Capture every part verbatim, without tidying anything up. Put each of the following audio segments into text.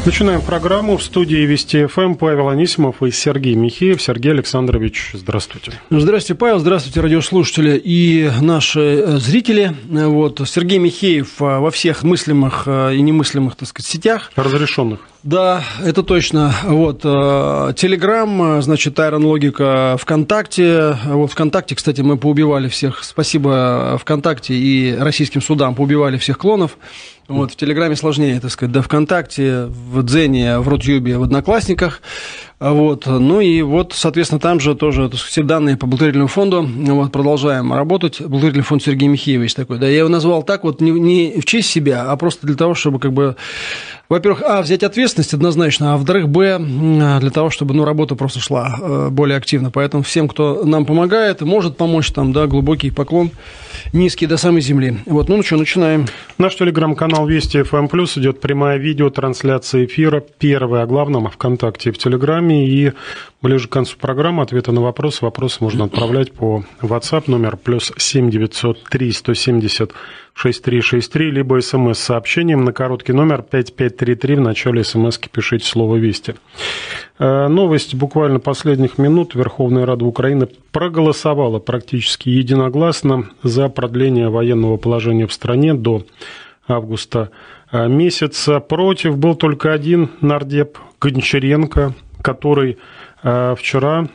Начинаем программу. В студии Вести эф эм Павел Анисимов и Сергей Михеев. Сергей Александрович, здравствуйте. Здравствуйте, Павел. Здравствуйте, радиослушатели и наши зрители. Вот, Сергей Михеев во всех мыслимых и немыслимых, так сказать, сетях. Разрешенных. Да, это точно. Вот, Телеграм, значит, Iron Logic, ВКонтакте. Вот, ВКонтакте, кстати, мы поубивали всех. Спасибо ВКонтакте и российским судам, поубивали всех клонов. Вот, в Телеграме сложнее, так сказать, да, ВКонтакте, в Дзене, в Рутюбе, в Одноклассниках. Вот, ну и вот, соответственно, там же тоже, так сказать, все данные по благотворительному фонду. Вот, продолжаем работать. Благотворительный фонд Сергея Михеевич такой, да, я его назвал так вот не, не в честь себя, а просто для того, чтобы, как бы, во-первых, а, взять ответственность однозначно, а во-вторых, б, для того, чтобы, ну, работа просто шла более активно. Поэтому всем, кто нам помогает, может помочь, там, да, глубокий поклон, низкий до самой земли. Вот, ну, ну что, начинаем. Наш телеграм-канал Вести эф эм плюс, идет прямая видеотрансляция эфира, первая о главном, ВКонтакте и в Телеграме, и ближе к концу программы ответы на вопросы. Вопросы можно отправлять по WhatsApp, номер плюс семь девятьсот три сто семьдесят шесть три шесть три, либо смс-сообщением на короткий номер пять пять три три, в начале смс-ки пишите слово «Вести». Новость буквально последних минут. Верховная Рада Украины проголосовала практически единогласно за продление военного положения в стране до августа месяца. Против был только один нардеп Гончаренко, который вчера,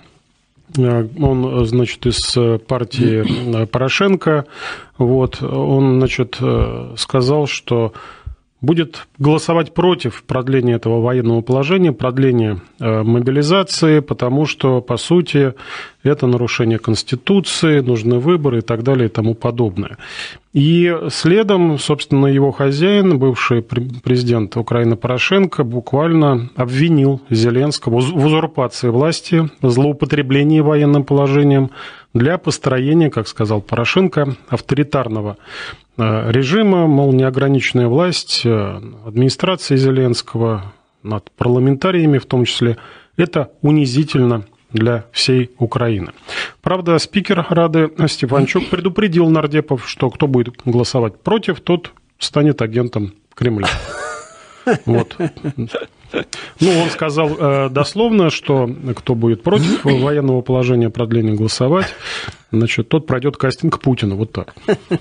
он, значит, из партии Порошенко, вот, он, значит, сказал, что будет голосовать против продления этого военного положения, продления мобилизации, потому что, по сути, это нарушение Конституции, нужны выборы и так далее и тому подобное. И следом, собственно, его хозяин, бывший президент Украины Порошенко, буквально обвинил Зеленского в узурпации власти, злоупотреблении военным положением для построения, как сказал Порошенко, авторитарного режима, мол, неограниченная власть администрации Зеленского над парламентариями в том числе, это унизительно для всей Украины. Правда, спикер Рады Стефанчук предупредил нардепов, что кто будет голосовать против, тот станет агентом Кремля. Вот. Ну, он сказал э, дословно, что кто будет против военного положения, продления голосовать, значит, тот пройдет кастинг Путина. Вот так.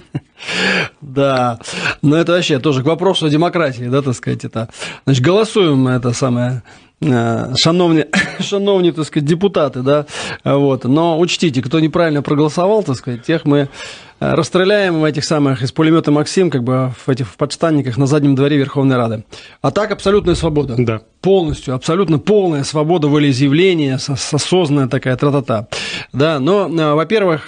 Да, но это вообще тоже к вопросу о демократии, да, так сказать, это. Значит, голосуем мы это самое. Шановні, шановні, так сказать, депутаты, да, вот, но учтите, кто неправильно проголосовал, так сказать, тех мы расстреляем в этих самых из пулемета Максим, как бы в этих в подштанниках на заднем дворе Верховной Рады. А так абсолютная свобода. Да. Полностью, абсолютно полная свобода волеизъявления, осознанная такая тра-та-та. Да, но, во-первых,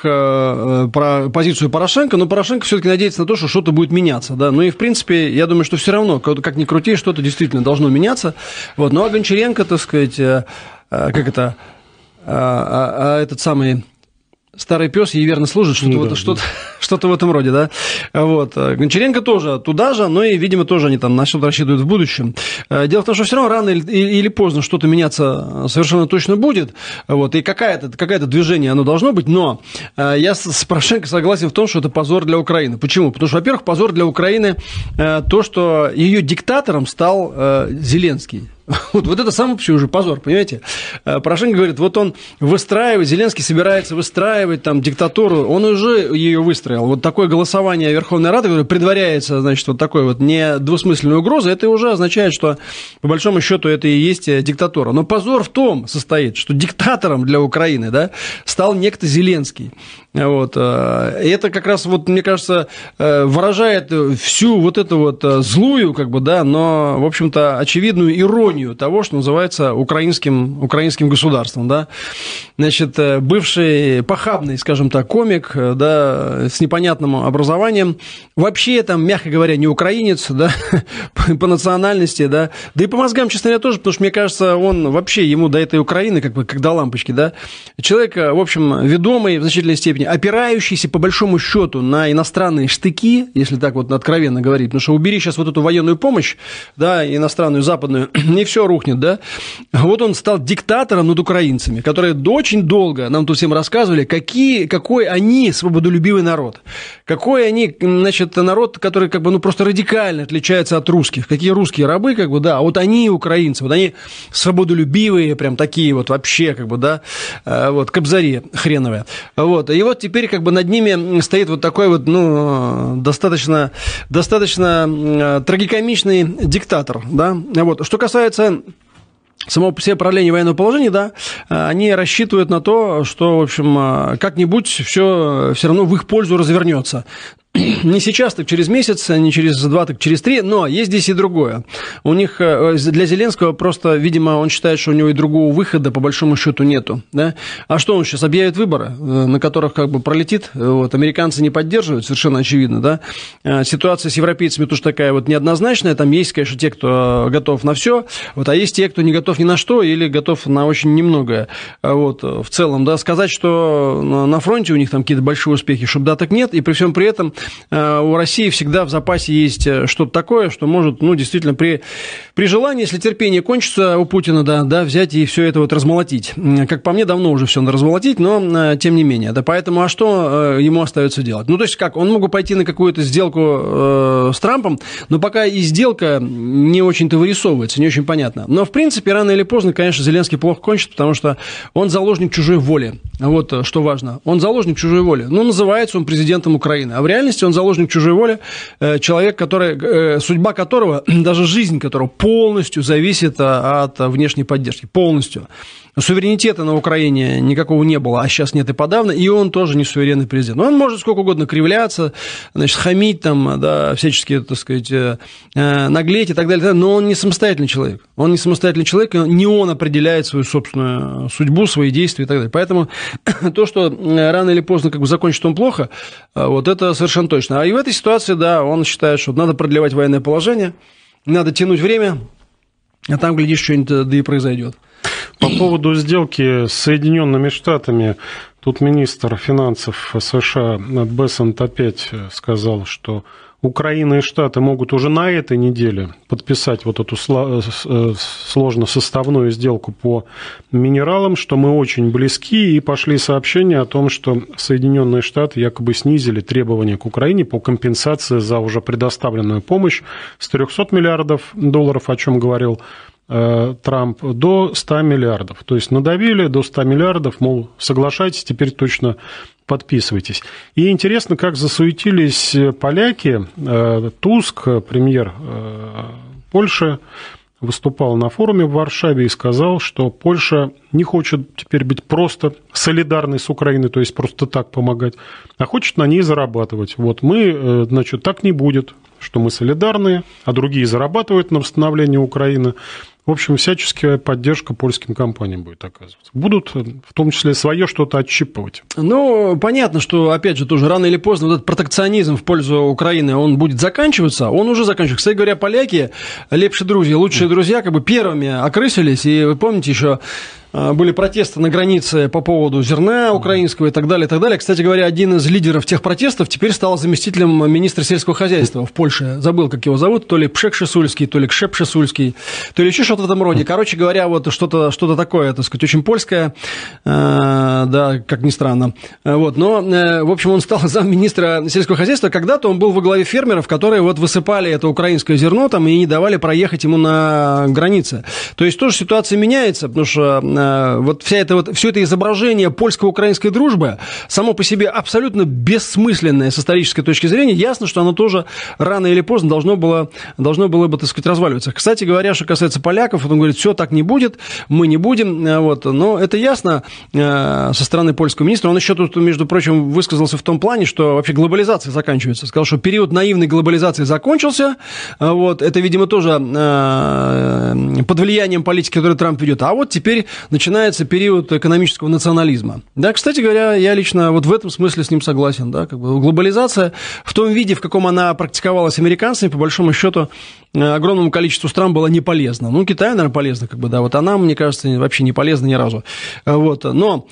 про позицию Порошенко, но Порошенко все-таки надеется на то, что что-то будет меняться, да, ну и, в принципе, я думаю, что все равно, как ни крути, что-то действительно должно меняться, вот, ну а Гончаренко, так сказать, как это, а, а, а этот самый... Старый пес ей верно служит, что-то, ну, вот, да, что-то, да. что-то в этом роде, да. Вот. Гончаренко тоже туда же, но и, видимо, тоже они там на что-то рассчитывают в будущем. Дело в том, что все равно рано или поздно что-то меняться совершенно точно будет, вот, и какое-то, какое-то движение оно должно быть, но я с Порошенко согласен в том, что это позор для Украины. Почему? Потому что, во-первых, позор для Украины то, что ее диктатором стал Зеленский. Вот, вот это сам вообще уже позор, понимаете? Порошенко говорит, вот он выстраивает, Зеленский собирается выстраивать там диктатуру, он уже ее выстроил. Вот такое голосование Верховной Рады предваряется, значит, вот такой вот недвусмысленной угрозой, это уже означает, что по большому счету это и есть диктатура. Но позор в том состоит, что диктатором для Украины, да, стал некто Зеленский. Вот. И это как раз, вот, мне кажется, выражает всю вот эту вот злую, как бы, да, но, в общем-то, очевидную иронию того, что называется украинским, украинским государством, да. Значит, бывший похабный, скажем так, комик, да, с непонятным образованием, вообще, там, мягко говоря, не украинец, да, по национальности, да, да и по мозгам, честно говоря, тоже, потому что, мне кажется, он вообще, ему до этой Украины, как бы, как до лампочки, да, человек, в общем, ведомый в значительной степени, опирающийся, по большому счету, на иностранные штыки, если так вот откровенно говорить, потому что убери сейчас вот эту военную помощь, да, иностранную, западную, не все рухнет, да? Вот он стал диктатором над украинцами, которые очень долго нам тут всем рассказывали, какие, какой они свободолюбивый народ. Какой они, значит, народ, который как бы, ну, просто радикально отличается от русских. Какие русские рабы, как бы, да, а вот они украинцы, вот они свободолюбивые, прям такие вот вообще, как бы, да, вот, кобзари хреновые. Вот, и вот теперь как бы над ними стоит вот такой вот, ну, достаточно, достаточно трагикомичный диктатор, да. Вот, что касается само по себе продление военного положения, да, они рассчитывают на то, что, в общем, как-нибудь все все равно в их пользу развернется. Не сейчас, так через месяц, не через два, так через три, но есть здесь и другое. У них, для Зеленского просто, видимо, он считает, что у него и другого выхода по большому счету нету, да? А что он сейчас объявит выборы, на которых как бы пролетит, вот, американцы не поддерживают, совершенно очевидно, да? Ситуация с европейцами тоже такая вот неоднозначная, там есть, конечно, те, кто готов на все, вот, а есть те, кто не готов ни на что или готов на очень немногое, вот, в целом, да, сказать, что на фронте у них там какие-то большие успехи, чтобы да, так нет, и при всем при этом у России всегда в запасе есть что-то такое, что может, ну, действительно, при, при желании, если терпение кончится у Путина, да, да, взять и все это вот размолотить. Как по мне, давно уже все надо размолотить, но тем не менее. Да, поэтому, а что ему остается делать? Ну, то есть, как, он мог бы пойти на какую-то сделку э, с Трампом, но пока и сделка не очень-то вырисовывается, не очень понятно. Но, в принципе, рано или поздно, конечно, Зеленский плохо кончит, потому что он заложник чужой воли. Вот что важно. Он заложник чужой воли. Ну, называется он президентом Украины, а в реальности он заложник чужой воли, человек, который, судьба которого, даже жизнь которого полностью зависит от внешней поддержки. Полностью. Суверенитета на Украине никакого не было, а сейчас нет и подавно, и он тоже не суверенный президент. Он может сколько угодно кривляться, значит, хамить там, да, всячески, так сказать, наглеть и так далее, но он не самостоятельный человек. Он не самостоятельный человек, не он определяет свою собственную судьбу, свои действия и так далее. Поэтому то, что рано или поздно как бы закончит он плохо, вот это совершенно точно. А и в этой ситуации, да, он считает, что надо продлевать военное положение, надо тянуть время, а там, глядишь, что-нибудь да и произойдет. По поводу сделки с Соединенными Штатами, тут министр финансов США Бессент опять сказал, что Украина и Штаты могут уже на этой неделе подписать вот эту сложно-составную сделку по минералам, что мы очень близки, и пошли сообщения о том, что Соединенные Штаты якобы снизили требования к Украине по компенсации за уже предоставленную помощь с трехсот миллиардов долларов, о чем говорил Трамп, до ста миллиардов. То есть надавили до ста миллиардов, мол, соглашайтесь, теперь точно подписывайтесь. И интересно, как засуетились поляки. Туск, премьер Польши, выступал на форуме в Варшаве и сказал, что Польша не хочет теперь быть просто солидарной с Украиной, то есть просто так помогать, а хочет на ней зарабатывать. Вот мы, значит, так не будет, что мы солидарны, а другие зарабатывают на восстановлении Украины. В общем, всяческая поддержка польским компаниям будет оказываться. Будут, в том числе, свое что-то отщипывать. Ну, понятно, что, опять же, тоже рано или поздно вот этот протекционизм в пользу Украины, он будет заканчиваться. Он уже заканчивается. Кстати говоря, поляки, лепшие друзья, лучшие друзья, как бы первыми окрысились. И вы помните еще... Были протесты на границе по поводу зерна украинского и так далее, и так далее. Кстати говоря, один из лидеров тех протестов теперь стал заместителем министра сельского хозяйства в Польше. Забыл, как его зовут, то ли Пшек Шесульский, то ли Кшеп Шесульский, то ли еще что-то в этом роде. Короче говоря, вот что-то, что-то такое, так сказать, очень польское, да, как ни странно. Вот, но, в общем, он стал замминистра сельского хозяйства. Когда-то он был во главе фермеров, которые вот высыпали это украинское зерно там и не давали проехать ему на границе. То есть тоже ситуация меняется, потому что вот, вся это, вот все это изображение польско-украинской дружбы само по себе абсолютно бессмысленное с исторической точки зрения. Ясно, что оно тоже рано или поздно должно было, должно было бы, так сказать, разваливаться. Кстати говоря, что касается поляков, он говорит, все так не будет, мы не будем. Вот. Но это ясно со стороны польского министра. Он еще тут, между прочим, высказался в том плане, что вообще глобализация заканчивается. Сказал, что период наивной глобализации закончился. Вот. Это, видимо, тоже под влиянием политики, которую Трамп ведет. А вот теперь начинается период экономического национализма. Да, кстати говоря, я лично вот в этом смысле с ним согласен. Да, как бы глобализация в том виде, в каком она практиковалась американцами, по большому счету, огромному количеству стран была не полезна. Ну, Китаю, наверное, полезно, как бы, да, вот она, мне кажется, вообще не полезна ни разу. Вот. Но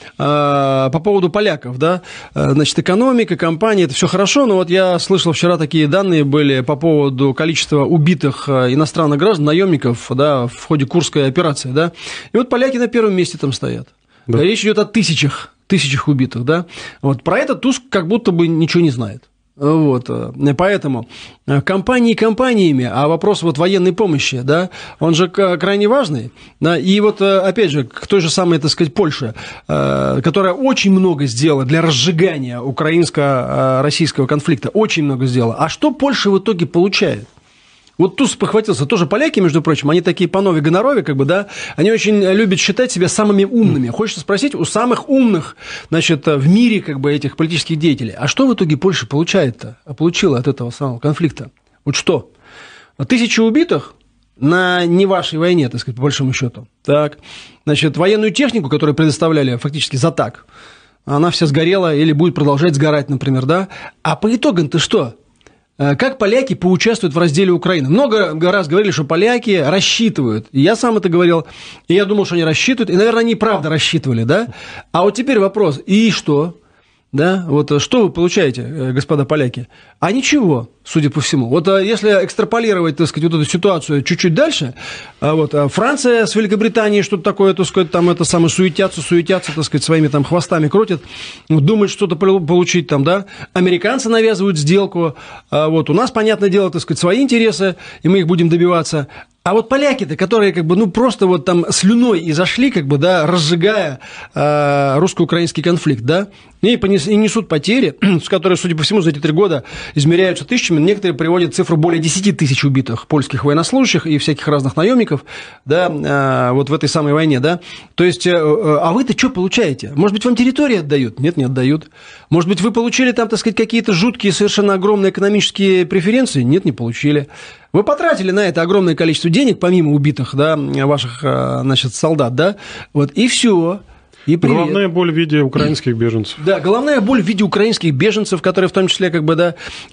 э, по поводу поляков, да, значит, экономика, компании, это все хорошо, но вот я слышал вчера такие данные были по поводу количества убитых иностранных граждан, наемников, да, в ходе Курской операции, да, и вот поляки на первом месте там стоят. Да. Речь идет о тысячах, тысячах убитых, да. Вот про это Туск как будто бы ничего не знает. Вот, поэтому компании компаниями, а вопрос вот военной помощи, да, он же крайне важный, да, и вот, опять же, к той же самой, так сказать, Польше, которая очень много сделала для разжигания украинско-российского конфликта, очень много сделала, а что Польша в итоге получает? Вот Туск похватился, тоже поляки, между прочим, они такие панове гонорове, как бы, да, они очень любят считать себя самыми умными. Хочется спросить у самых умных, значит, в мире, как бы, этих политических деятелей, а что в итоге Польша получает-то, получила от этого самого конфликта? Вот что? Тысячи убитых на не вашей войне, так сказать, по большому счету. Так, значит, военную технику, которую предоставляли фактически за так, она вся сгорела или будет продолжать сгорать, например, да, а по итогам-то что? Как поляки поучаствуют в разделе Украины? Много раз говорили, что поляки рассчитывают. И я сам это говорил, и я думал, что они рассчитывают, и, наверное, они и правда рассчитывали, да? А вот теперь вопрос, и что? Да, вот что вы получаете, господа поляки? А ничего, судя по всему. Вот если экстраполировать, так сказать, вот эту ситуацию чуть-чуть дальше, вот Франция с Великобританией что-то такое, так сказать, там это самое суетятся, суетятся, так сказать, своими там хвостами крутят, думают что-то получить там, да. Американцы навязывают сделку, вот у нас, понятное дело, так сказать, свои интересы, и мы их будем добиваться. А вот поляки-то, которые как бы, ну, просто вот там слюной и зашли, как бы, да, разжигая э, русско-украинский конфликт, да, и, понес, и несут потери, с которыми, судя по всему, за эти три года измеряются тысячами. Некоторые приводят цифру более десяти тысяч убитых польских военнослужащих и всяких разных наемников, да, э, вот в этой самой войне, да. То есть, э, а вы-то что получаете? Может быть, вам территории отдают? Нет, не отдают. Может быть, вы получили там, так сказать, какие-то жуткие, совершенно огромные экономические преференции? Нет, не получили. Вы потратили на это огромное количество денег, помимо убитых, да, ваших, значит, солдат, да, вот, и все. И головная боль в виде украинских беженцев. Да, головная боль в виде украинских беженцев, которые в том числе, как бы, да,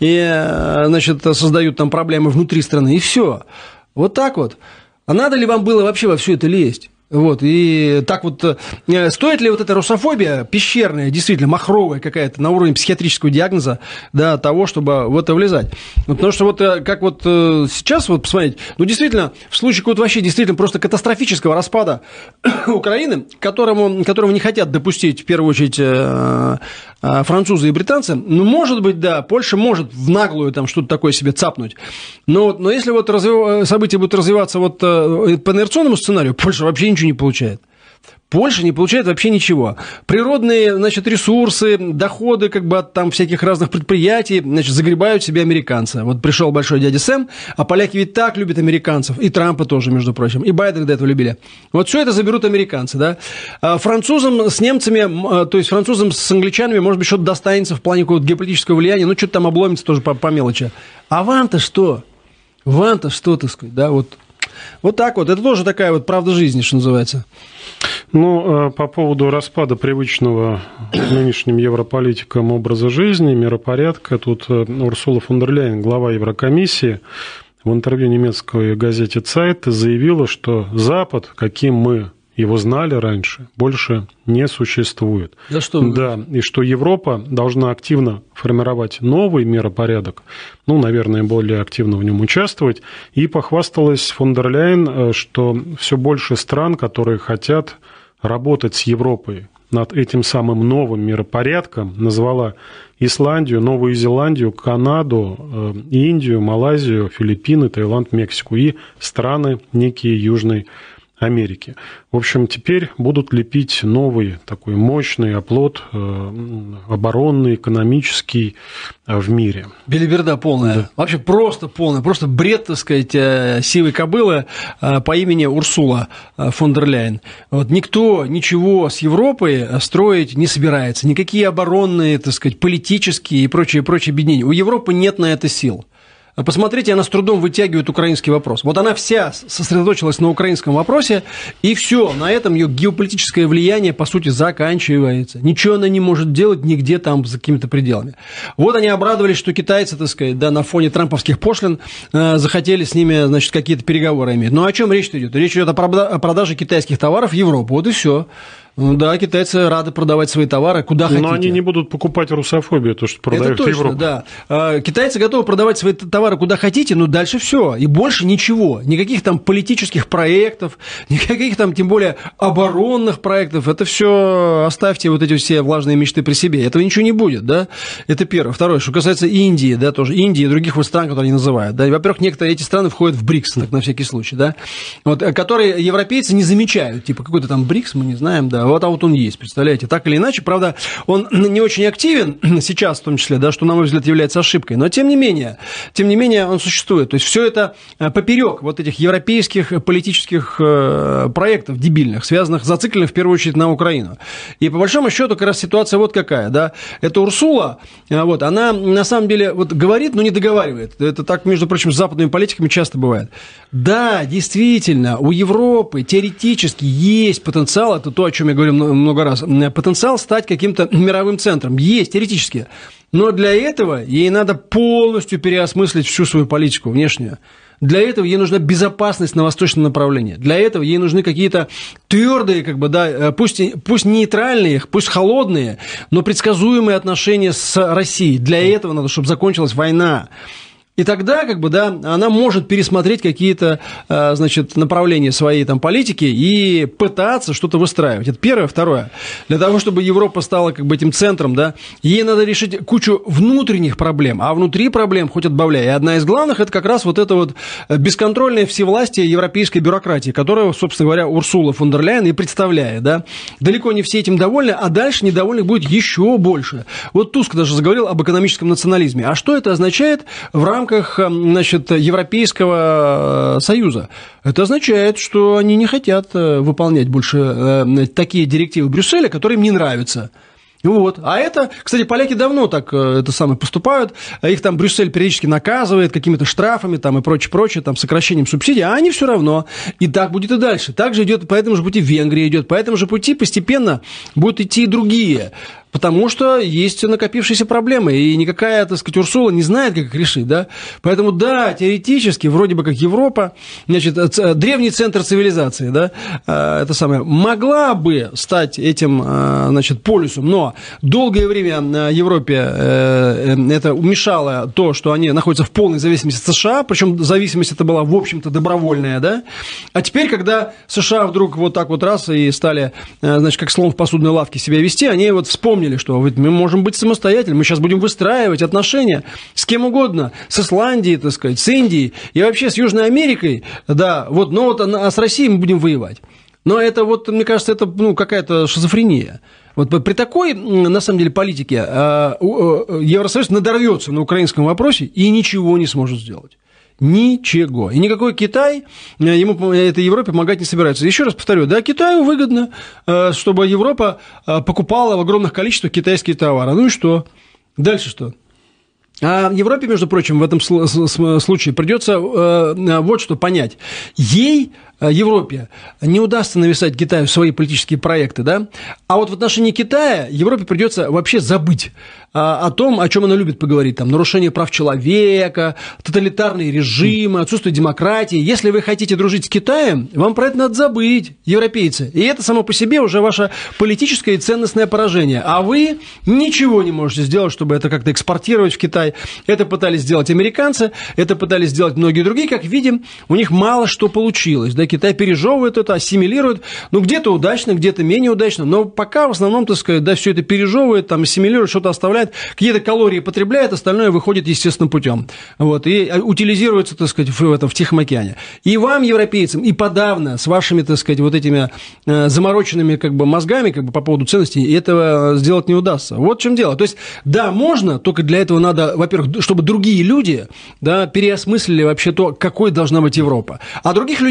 и, значит, создают там проблемы внутри страны, и все. Вот так вот. А надо ли вам было вообще во все это лезть? Вот, и так вот, стоит ли вот эта русофобия пещерная, действительно, махровая какая-то, на уровне психиатрического диагноза, да, того, чтобы в это влезать? Потому что вот как вот сейчас, вот посмотреть, ну, действительно, в случае какого-то вообще действительно просто катастрофического распада Украины, которому, которому не хотят допустить, в первую очередь, французы и британцы, ну, может быть, да, Польша может в наглую там что-то такое себе цапнуть, но, но если вот развив... события будут развиваться вот по инерционному сценарию, Польша вообще ничего не получает. Польша не получает вообще ничего. Природные, значит, ресурсы, доходы как бы от там всяких разных предприятий, значит, загребают себе американцы. Вот пришел большой дядя Сэм, а поляки ведь так любят американцев, и Трампа тоже, между прочим, и Байдена до этого любили. Вот все это заберут американцы, да. А французам с немцами, то есть французам с англичанами, может быть, что-то достанется в плане какого-то геополитического влияния, ну, что-то там обломится тоже по, по мелочи. А вам-то что? Вам-то что, так сказать, да, вот. Вот так вот. Это тоже такая вот правда жизни, что называется. Ну, по поводу распада привычного нынешним европолитикам образа жизни, миропорядка, тут Урсула фон дер Ляйен, глава Еврокомиссии, в интервью немецкой газете Zeit заявила, что Запад, каким мы его знали раньше, больше не существует. Да, что? Да, и что Европа должна активно формировать новый миропорядок, ну, наверное, более активно в нем участвовать, и похвасталась фон дер Ляйен, что все больше стран, которые хотят работать с Европой над этим самым новым миропорядком, назвала Исландию, Новую Зеландию, Канаду, Индию, Малайзию, Филиппины, Таиланд, Мексику и страны некие Южной Америки. В общем, теперь будут лепить новый такой мощный оплот оборонный, экономический в мире. Белиберда полная. Да. Вообще просто полная. Просто бред, так сказать, сивой кобылы по имени Урсула фон дер Ляйен. Вот никто ничего с Европой строить не собирается. Никакие оборонные, так сказать, политические и прочие, прочие объединения. У Европы нет на это сил. посмотрите, она с трудом вытягивает украинский вопрос. Вот она вся сосредоточилась на украинском вопросе, и все, на этом ее геополитическое влияние, по сути, заканчивается. Ничего она не может делать нигде там за какими-то пределами. Вот они обрадовались, что китайцы, так сказать, да, на фоне трамповских пошлин э, захотели с ними, значит, какие-то переговоры иметь. Ну, о чем речь идет? Речь идет о продаже китайских товаров в Европу. Вот и все. Ну да, китайцы рады продавать свои товары куда хотите. Но они не будут покупать русофобию, то, что продают это точно, в Европу. Да. Китайцы готовы продавать свои товары куда хотите, но дальше все. И больше ничего. Никаких там политических проектов, никаких там, тем более, оборонных проектов. Это все оставьте вот эти все влажные мечты при себе. Этого ничего не будет, да. Это первое. Второе, что касается Индии, да, тоже Индии и других вот стран, которые они называют. Да. Во-первых, некоторые эти страны входят в БРИКС, так на всякий случай, да. Вот, которые европейцы не замечают. Типа какой-то там БРИКС, мы не знаем, да. Вот, а вот он есть, представляете, так или иначе, правда, он не очень активен сейчас, в том числе, да, что, на мой взгляд, является ошибкой, но тем не менее, тем не менее, он существует. То есть все это поперек вот этих европейских политических проектов дебильных, связанных, зацикленных в первую очередь на Украину. И по большому счету, как раз ситуация вот какая, да, это Урсула, вот, она на самом деле вот говорит, но не договаривает. Это так, между прочим, с западными политиками часто бывает. Да, действительно, у Европы теоретически есть потенциал, это то, о чем я говорю много раз, потенциал стать каким-то мировым центром. Есть, теоретически. Но для этого ей надо полностью переосмыслить всю свою политику внешнюю. Для этого ей нужна безопасность на восточном направлении. Для этого ей нужны какие-то твердые, как бы, да, пусть, пусть нейтральные, пусть холодные, но предсказуемые отношения с Россией. Для этого надо, чтобы закончилась война. И тогда, как бы, да, она может пересмотреть какие-то, значит, направления своей там политики и пытаться что-то выстраивать. Это первое. Второе. Для того, чтобы Европа стала, как бы, этим центром, да, ей надо решить кучу внутренних проблем, а внутри проблем хоть отбавляй. И одна из главных – это как раз вот это вот бесконтрольное всевластие европейской бюрократии, которую, собственно говоря, Урсула фон дер Ляйен и представляет, да. Далеко не все этим довольны, а дальше недовольных будет еще больше. Вот Туск даже заговорил об экономическом национализме. А что это означает в рамках В рамках, значит, Европейского Союза? Это означает, что они не хотят выполнять больше такие директивы Брюсселя, которые им не нравятся. Вот. А это, кстати, поляки давно так это самое поступают, их там Брюссель периодически наказывает какими-то штрафами там, и прочее, прочее, там, сокращением субсидий, а они все равно. И так будет и дальше. Также идет по этому же пути Венгрия идет, по этому же пути постепенно будут идти и другие. Потому что есть накопившиеся проблемы, и никакая, так сказать, Урсула не знает, как их решить, да. Поэтому, да, теоретически, вроде бы как Европа, значит, древний центр цивилизации, да, это самое, могла бы стать этим, значит, полюсом, но долгое время Европе это мешало то, что они находятся в полной зависимости от США, причем зависимость эта была, в общем-то, добровольная, да. А теперь, когда США вдруг вот так вот раз и стали, значит, как слон в посудной лавке себя вести, они вот вспомнили, что мы можем быть самостоятельными, мы сейчас будем выстраивать отношения с кем угодно, с Исландией, так сказать, с Индией и вообще с Южной Америкой, да, вот, но вот а с Россией мы будем воевать. Но это вот, мне кажется, это, ну, какая-то шизофрения. Вот при такой, на самом деле, политике Евросоюз надорвется на украинском вопросе и ничего не сможет сделать. Ничего. И никакой Китай ему, этой Европе помогать не собирается. Еще раз повторю, да, Китаю выгодно, чтобы Европа покупала в огромных количествах китайские товары. Ну и что? Дальше что? А Европе, между прочим, в этом случае придется вот что понять. Ей, Европе, не удастся навязать Китаю свои политические проекты, да? А вот в отношении Китая Европе придется вообще забыть о том, о чем она любит поговорить, там, нарушение прав человека, тоталитарные режимы, отсутствие демократии. Если вы хотите дружить с Китаем, вам про это надо забыть, европейцы. И это само по себе уже ваше политическое и ценностное поражение. А вы ничего не можете сделать, чтобы это как-то экспортировать в Китай. Это пытались сделать американцы, это пытались сделать многие другие. Как видим, у них мало что получилось. Да? Китай пережевывает это, ассимилирует. Ну, где-то удачно, где-то менее удачно. Но пока в основном, так сказать, да, все это пережевывает, там, ассимилирует, что-то оставляет. Какие-то калории потребляет, остальное выходит естественным путем. Вот, и утилизируется, так сказать, в, этом, в Тихом океане. И вам, европейцам, и подавно с вашими, так сказать, вот этими э, замороченными как бы, мозгами как бы, по поводу ценностей этого сделать не удастся. Вот в чем дело. То есть, да, можно, только для этого надо, во-первых, чтобы другие люди, да, переосмыслили вообще то, какой должна быть Европа. А других людей вы не пускаете.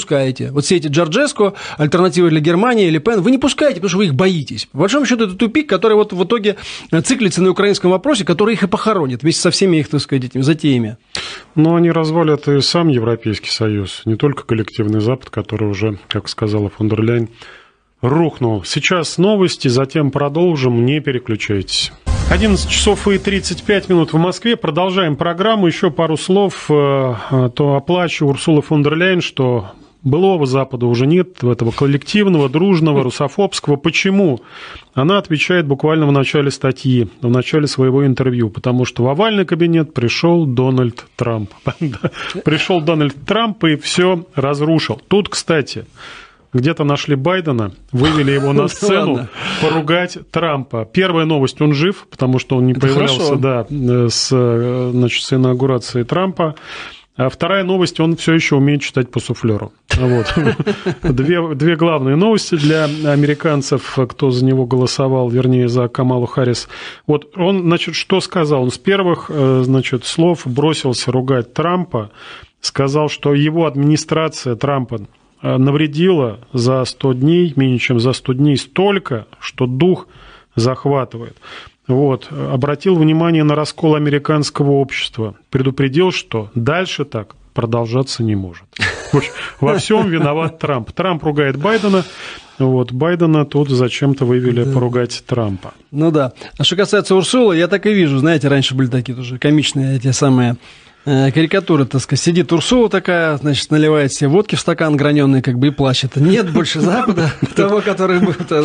пускаете. Вот все эти Джорджеско, альтернативы для Германии, Ле Пен, вы не пускаете, потому что вы их боитесь. По большому счету, это тупик, который вот в итоге циклится на украинском вопросе, который их и похоронит вместе со всеми их, так сказать, этими затеями. Но они развалят и сам Европейский Союз, не только коллективный Запад, который уже, как сказала фон дер Ляйен, рухнул. Сейчас новости, затем продолжим, не переключайтесь. одиннадцать часов и тридцать пять минут в Москве. Продолжаем программу. Еще пару слов. То оплачу Урсула фон дер Ляйен, что былого Запада уже нет, этого коллективного, дружного, русофобского. Почему? Она отвечает буквально в начале статьи, в начале своего интервью, потому что в овальный кабинет пришел Дональд Трамп. Пришел Дональд Трамп и все разрушил. Тут, кстати, где-то нашли Байдена, вывели его на сцену поругать Трампа. Первая новость, он жив, потому что он не Это появлялся да, с, значит, с инаугурацией Трампа. А вторая новость, он все еще умеет читать по суфлеру. Вот. Две, две главные новости для американцев, кто за него голосовал, вернее, за Камалу Харрис. Вот он, значит, что сказал? Он с первых, значит, слов бросился ругать Трампа, сказал, что его администрация Трампа навредила за сто дней, менее чем за сто дней, столько, что дух захватывает. Вот. Обратил внимание на раскол американского общества. Предупредил, что дальше так продолжаться не может. Во всем виноват Трамп. Трамп ругает Байдена. Вот, Байдена тут зачем-то вывели да. поругать Трампа. Ну да. А что касается Урсулы, я так и вижу. Знаете, раньше были такие тоже комичные эти самые... карикатура, так сказать, сидит Урсула такая, значит, наливает себе водки в стакан граненый, как бы и плачет. Нет больше Запада, того, который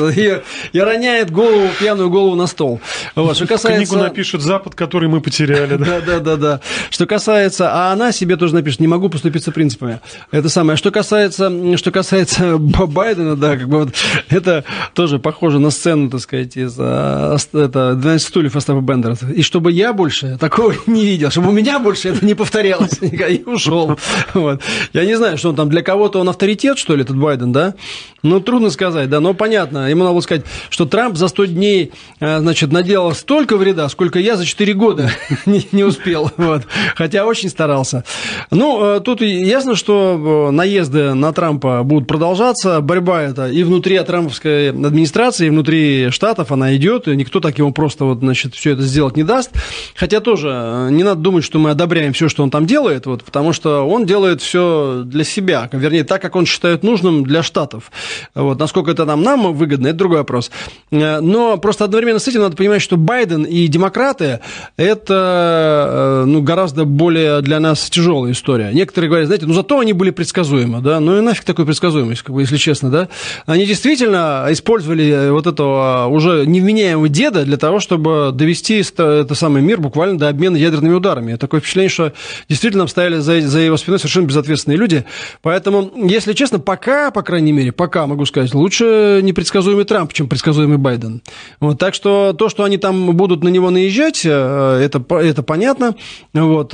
и роняет голову, пьяную голову на стол. Вот, что касается... Книгу напишет Запад, который мы потеряли. Да, да, да, да. Что касается... А она себе тоже напишет, не могу поступиться принципами. Это самое. Что касается, что касается Байдена, да, как бы вот это тоже похоже на сцену, так сказать, из это, двенадцать стульев Остапа Бендера. И чтобы я больше такого не видел, чтобы у меня больше это не повторялось, и ушел. Вот. Я не знаю, что он там, для кого-то он авторитет, что ли, этот Байден, да? Ну, трудно сказать, да, но понятно. Ему надо сказать, что Трамп за сто дней, значит, наделал столько вреда, сколько я за четыре года не, не успел. Вот. Хотя очень старался. Ну, тут ясно, что наезды на Трампа будут продолжаться. Борьба эта и внутри трамповской администрации, и внутри штатов она идет. И никто так ему просто, вот, значит, все это сделать не даст. Хотя тоже не надо думать, что мы одобряем все, что он там делает, вот, потому что он делает все для себя, вернее, так, как он считает нужным для штатов. Вот, насколько это нам, нам выгодно, это другой вопрос. Но просто одновременно с этим надо понимать, что Байден и демократы – это ну, гораздо более для нас тяжелая история. Некоторые говорят, знаете, ну зато они были предсказуемы, да, ну и нафиг такой предсказуемость, как бы, если честно, да. Они действительно использовали вот этого уже невменяемого деда для того, чтобы довести это самый мир буквально до обмена ядерными ударами. Такое впечатление, что действительно стояли за, за его спиной совершенно безответственные люди. Поэтому, если честно, пока, по крайней мере, пока, могу сказать, лучше непредсказуемый Трамп, чем предсказуемый Байден. Вот, так что то, что они там будут на него наезжать, это, это понятно. Вот,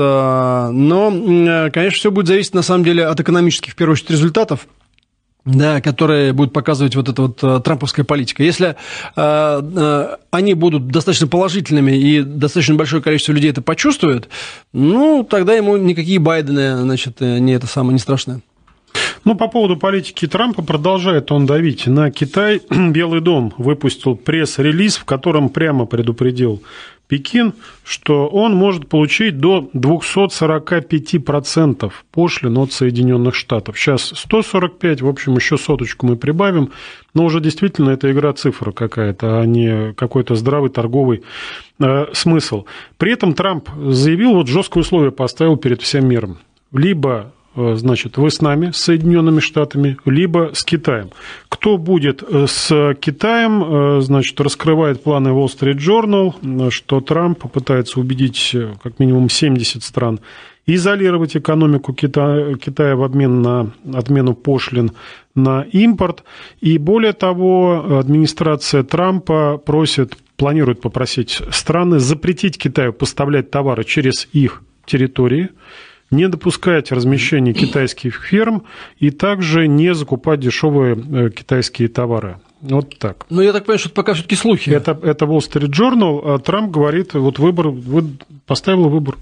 но, конечно, все будет зависеть, на самом деле, от экономических, в первую очередь, результатов. Да, которые будут показывать вот эта вот трамповская политика. Если э, э, они будут достаточно положительными и достаточно большое количество людей это почувствует, ну, тогда ему никакие Байдены, значит, не это самое, не страшно. Ну, по поводу политики Трампа продолжает он давить на Китай. Белый дом выпустил пресс-релиз, в котором прямо предупредил Пекин, что он может получить до двести сорок пять процентов пошлин от Соединенных Штатов. Сейчас сто сорок пять, в общем, еще соточку мы прибавим, но уже действительно это игра цифр какая-то, а не какой-то здравый торговый э, смысл. При этом Трамп заявил, вот жесткое условие поставил перед всем миром. Либо значит, вы с нами, с Соединенными Штатами, либо с Китаем. Кто будет с Китаем, значит, раскрывает планы Wall Street Journal, что Трамп пытается убедить как минимум семьдесят стран изолировать экономику Китая, Китая в обмен на отмену пошлин на импорт. И более того, администрация Трампа просит, планирует попросить страны запретить Китаю поставлять товары через их территории, не допускать размещения китайских ферм и также не закупать дешевые китайские товары. Вот так. Ну, я так понимаю, что это пока все-таки слухи. Это, это Wall Street Journal, а Трамп говорит, вот выбор, вы поставил выбор.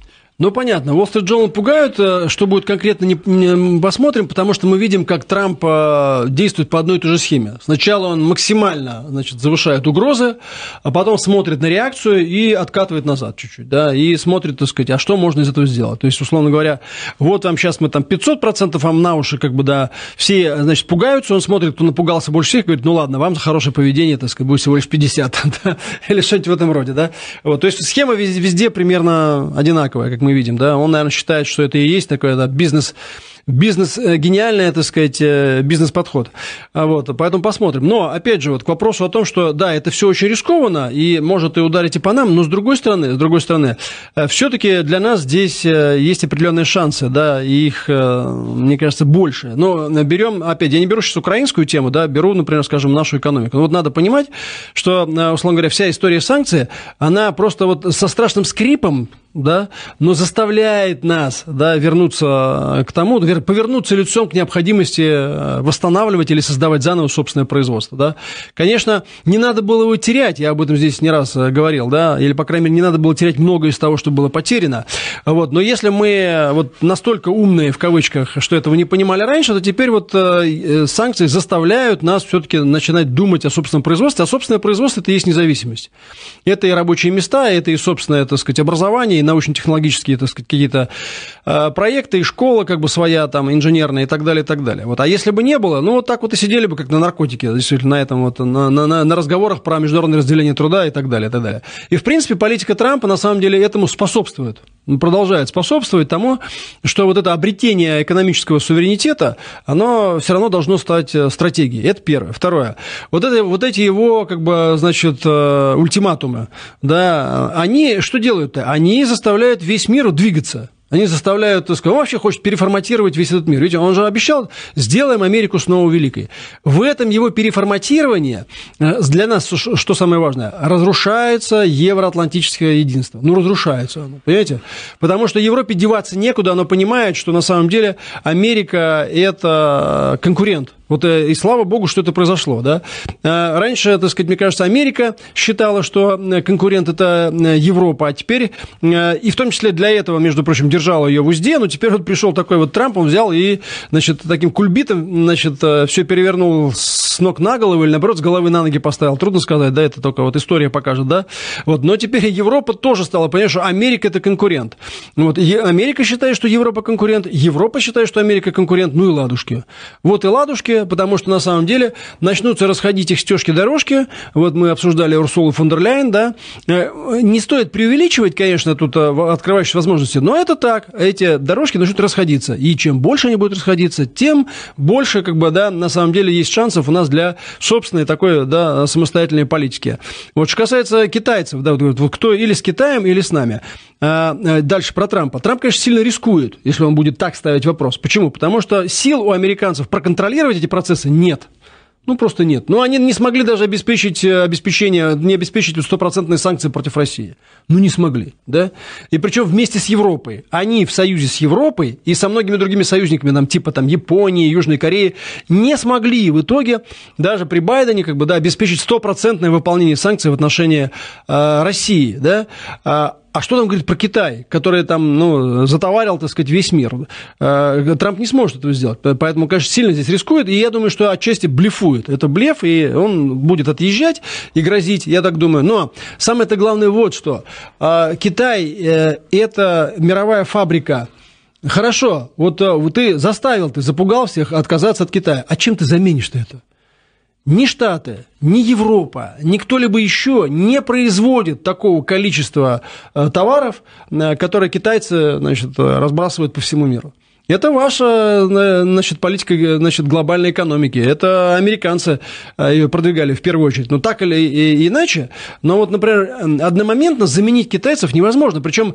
Ну, понятно. Wall Street Journal пугают. Что будет конкретно, не, не посмотрим, потому что мы видим, как Трамп действует по одной и той же схеме. Сначала он максимально, значит, завышает угрозы, а потом смотрит на реакцию и откатывает назад чуть-чуть, да, и смотрит, так сказать, а что можно из этого сделать. То есть, условно говоря, вот вам сейчас мы там пятьсот процентов вам на уши, как бы, да, все, значит, пугаются, он смотрит, кто напугался больше всех, говорит, ну, ладно, вам за хорошее поведение, так сказать, будет всего лишь пятьдесят, да, или что-нибудь в этом роде, да. Вот, то есть, схема везде, везде примерно одинаковая, как мы видим, да, он, наверное, считает, что это и есть такой, да, бизнес, бизнес, гениальный, так сказать, бизнес-подход. Вот, поэтому посмотрим. Но, опять же, вот к вопросу о том, что, да, это все очень рискованно и может и ударить и по нам, но с другой стороны, с другой стороны, все-таки для нас здесь есть определенные шансы, да, и их, мне кажется, больше. Но берем, опять, я не беру сейчас украинскую тему, да, беру, например, скажем, нашу экономику. Вот надо понимать, что, условно говоря, вся история санкций, она просто вот со страшным скрипом, да, но заставляет нас, да, вернуться к тому, повернуться лицом к необходимости восстанавливать или создавать заново собственное производство, да. Конечно, не надо было его терять, я об этом здесь не раз говорил, да, или, по крайней мере, не надо было терять многое из того, что было потеряно, вот, но если мы вот настолько умные, в кавычках, что этого не понимали раньше, то теперь вот санкции заставляют нас все-таки начинать думать о собственном производстве, а собственное производство – это и есть независимость. Это и рабочие места, это и собственное, так сказать, образование, и научно-технологические, так сказать, какие-то э, проекты, и школа как бы своя, там, инженерная и так далее, и так далее. Вот. А если бы не было, ну, вот так вот и сидели бы, как на наркотике, действительно, на этом вот, на, на, на разговорах про международное разделение труда и так далее, и так далее. И, в принципе, политика Трампа, на самом деле, этому способствует, продолжает способствовать тому, что вот это обретение экономического суверенитета, оно все равно должно стать стратегией. Это первое. Второе. Вот, это, вот эти его, как бы, значит, ультиматумы, да, они что делают-то? Они заставляют весь мир двигаться. Они заставляют, так сказать, он вообще хочет переформатировать весь этот мир. Видите, он же обещал, сделаем Америку снова великой. В этом его переформатировании для нас, что самое важное, разрушается евроатлантическое единство. Ну, разрушается оно, понимаете? Потому что Европе деваться некуда, она понимает, что на самом деле Америка – это конкурент. Вот и слава богу, что это произошло, да. Раньше, так сказать, мне кажется, Америка считала, что конкурент – это Европа, а теперь, и в том числе для этого, между прочим, держала ее в узде, но теперь вот пришел такой вот Трамп, он взял и, значит, таким кульбитом, значит, все перевернул с ног на голову или, наоборот, с головы на ноги поставил. Трудно сказать, да, это только вот история покажет, да. Вот, но теперь Европа тоже стала понимать, что Америка – это конкурент. Вот, Америка считает, что Европа конкурент, Европа считает, что Америка конкурент, ну и ладушки. Вот и ладушки, потому что на самом деле начнутся расходить их стежки-дорожки. Вот мы обсуждали Урсулу фон дер Ляйен, да. Не стоит преувеличивать, конечно, тут открывающие возможности, но это так. Эти дорожки начнут расходиться. И чем больше они будут расходиться, тем больше, как бы, да, на самом деле есть шансов у нас для собственной такой, да, самостоятельной политики. Вот что касается китайцев, да, вот, вот кто или с Китаем, или с нами. Дальше про Трампа. Трамп, конечно, сильно рискует, если он будет так ставить вопрос. Почему? Потому что сил у американцев проконтролировать эти процессы нет. Ну, просто нет. Ну, они не смогли даже обеспечить обеспечение, не обеспечить стопроцентные санкции против России. Ну, не смогли, да? И причем вместе с Европой. Они в союзе с Европой и со многими другими союзниками, там, типа там, Японии, Южной Кореи, не смогли в итоге даже при Байдене как бы, да, обеспечить стопроцентное выполнение санкций в отношении э, России, да? А что там говорит про Китай, который там, ну, затоварил, так сказать, весь мир? Трамп не сможет этого сделать, поэтому, конечно, сильно здесь рискует, и я думаю, что отчасти блефует. Это блеф, и он будет отъезжать и грозить, я так думаю. Но самое-то главное вот что. Китай – это мировая фабрика. Хорошо, вот ты заставил, ты запугал всех отказаться от Китая. А чем ты заменишь-то это? Ни Штаты, ни Европа, ни кто-либо еще не производит такого количества товаров, которые китайцы, значит, разбрасывают по всему миру. Это ваша, значит, политика, значит, глобальной экономики. Это американцы ее продвигали в первую очередь. Но так или иначе. Но вот, например, одномоментно заменить китайцев невозможно. Причем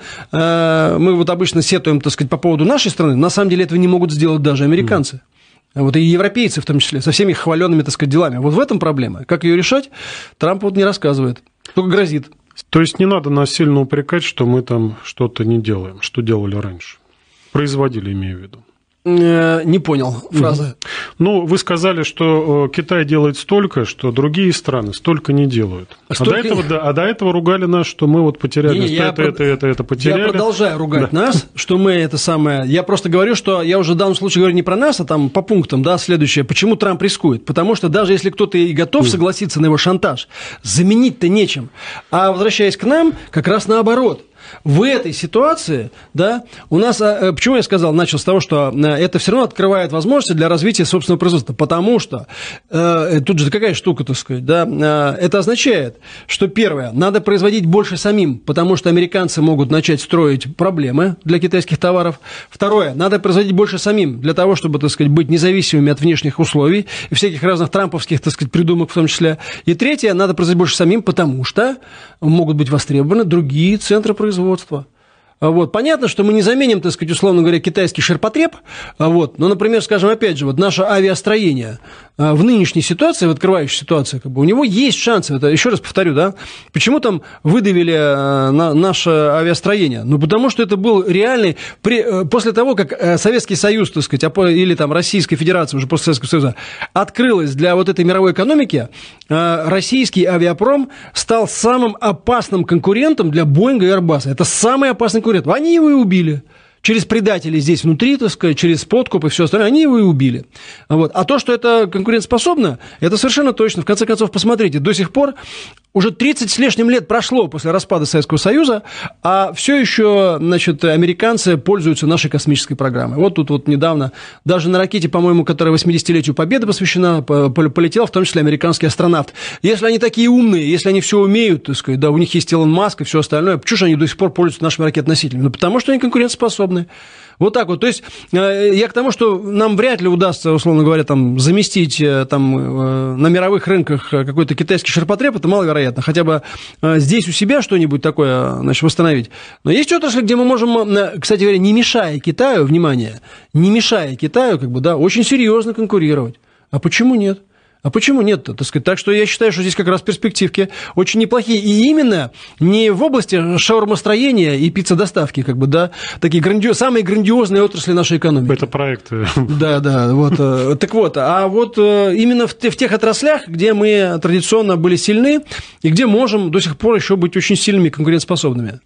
мы вот обычно сетуем, так сказать, по поводу нашей страны. На самом деле этого не могут сделать даже американцы. Вот и европейцы в том числе, со всеми их хваленными, так сказать, делами. Вот в этом проблема. Как ее решать, Трамп вот не рассказывает, только грозит. То есть не надо нас сильно упрекать, что мы там что-то не делаем, что делали раньше. Производили, имею в виду. Не понял фразы. Ну, вы сказали, что Китай делает столько, что другие страны столько не делают. А, столько... а, до, этого, да, а до этого ругали нас, что мы вот потеряли не, не, это, это, это, это, это потеряли. Я продолжаю ругать да. нас, что мы это самое... Я просто говорю, что я уже в данном случае говорю не про нас, а там по пунктам, да, следующее. Почему Трамп рискует? Потому что даже если кто-то и готов согласиться на его шантаж, заменить-то нечем. А возвращаясь к нам, как раз наоборот. В этой ситуации, да, у нас, почему я сказал, начал с того, что это все равно открывает возможности для развития собственного производства, потому что э, тут же какая штука, так сказать, да, э, это означает, что первое, надо производить больше самим, потому что американцы могут начать строить проблемы для китайских товаров. Второе, надо производить больше самим для того, чтобы, так сказать, быть независимыми от внешних условий и всяких разных трамповских, так сказать, придумок в том числе. И третье, надо производить больше самим, потому что могут быть востребованы другие центры производства. Вот. Понятно, что мы не заменим, так сказать, условно говоря, китайский ширпотреб, вот. Но, например, скажем, опять же, вот наше авиастроение в нынешней ситуации, в открывающей ситуации, как бы, у него есть шансы, это, еще раз повторю, да, почему там выдавили на, наше авиастроение? Ну, потому что это был реальный, при, после того, как Советский Союз, так сказать, или там Российская Федерация, уже после Советского Союза, открылась для вот этой мировой экономики, российский авиапром стал самым опасным конкурентом для Боинга и Airbus. Это самый опасный конкурент. Они его и убили. Через предателей здесь внутри, так сказать, через подкуп и все остальное, они его и убили. Вот. А то, что это конкурентоспособно, это совершенно точно. В конце концов, посмотрите, до сих пор уже тридцать с лишним лет прошло после распада Советского Союза, а все еще, значит, американцы пользуются нашей космической программой. Вот тут вот недавно, даже на ракете, по-моему, которая восьмидесятилетию Победы посвящена, полетел в том числе американский астронавт. Если они такие умные, если они все умеют, так сказать, да, у них есть Илон Маск и все остальное, почему же они до сих пор пользуются нашими ракетоносителями? Ну, потому что они конкурентоспособны. Вот так вот. То есть я к тому, что нам вряд ли удастся, условно говоря, там, заместить там, на мировых рынках какой-то китайский ширпотреб, это маловероятно. Хотя бы здесь у себя что-нибудь такое, значит, восстановить. Но есть отрасли, где мы можем, кстати говоря, не мешая Китаю, внимание, не мешая Китаю, как бы, да, очень серьезно конкурировать. А почему нет? А почему нет-то, так сказать? Так что я считаю, что здесь как раз перспективки очень неплохие. И именно не в области шаурмастроения и пиццедоставки, как бы, да, такие грандио... самые грандиозные отрасли нашей экономики. Это проекты. Да, да, вот. Так вот, а вот именно в тех отраслях, где мы традиционно были сильны и где можем до сих пор еще быть очень сильными и конкурентоспособными.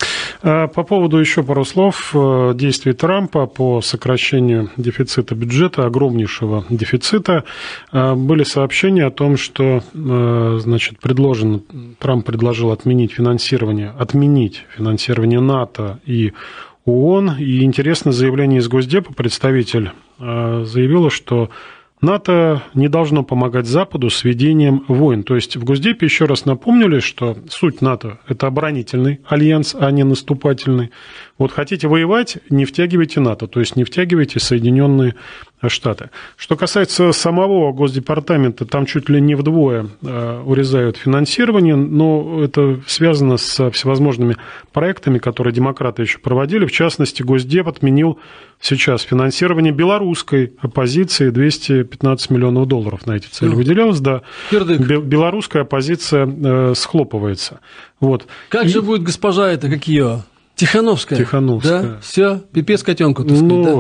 По поводу еще пару слов действий Трампа по сокращению дефицита бюджета, огромнейшего дефицита. Были сообщения о том, что, значит, предложен, Трамп предложил отменить финансирование, отменить финансирование НАТО и ООН. И интересное заявление из Госдепа, представитель заявила, что НАТО не должно помогать Западу с ведением войн. То есть в Госдепе еще раз напомнили, что суть НАТО – это оборонительный альянс, а не наступательный. Вот хотите воевать – не втягивайте НАТО, то есть не втягивайте Соединенные Штаты. Что касается самого Госдепартамента, там чуть ли не вдвое урезают финансирование, но это связано с всевозможными проектами, которые демократы еще проводили. В частности, Госдеп отменил сейчас финансирование белорусской оппозиции, двести пятнадцать миллионов долларов на эти цели ну, выделялось, да. Кирдык. Белорусская оппозиция э, схлопывается. Вот. Как И... же будет госпожа эта, как ее? Тихановская. Тихановская. Да? Все, пипец котенку, так сказать, ну,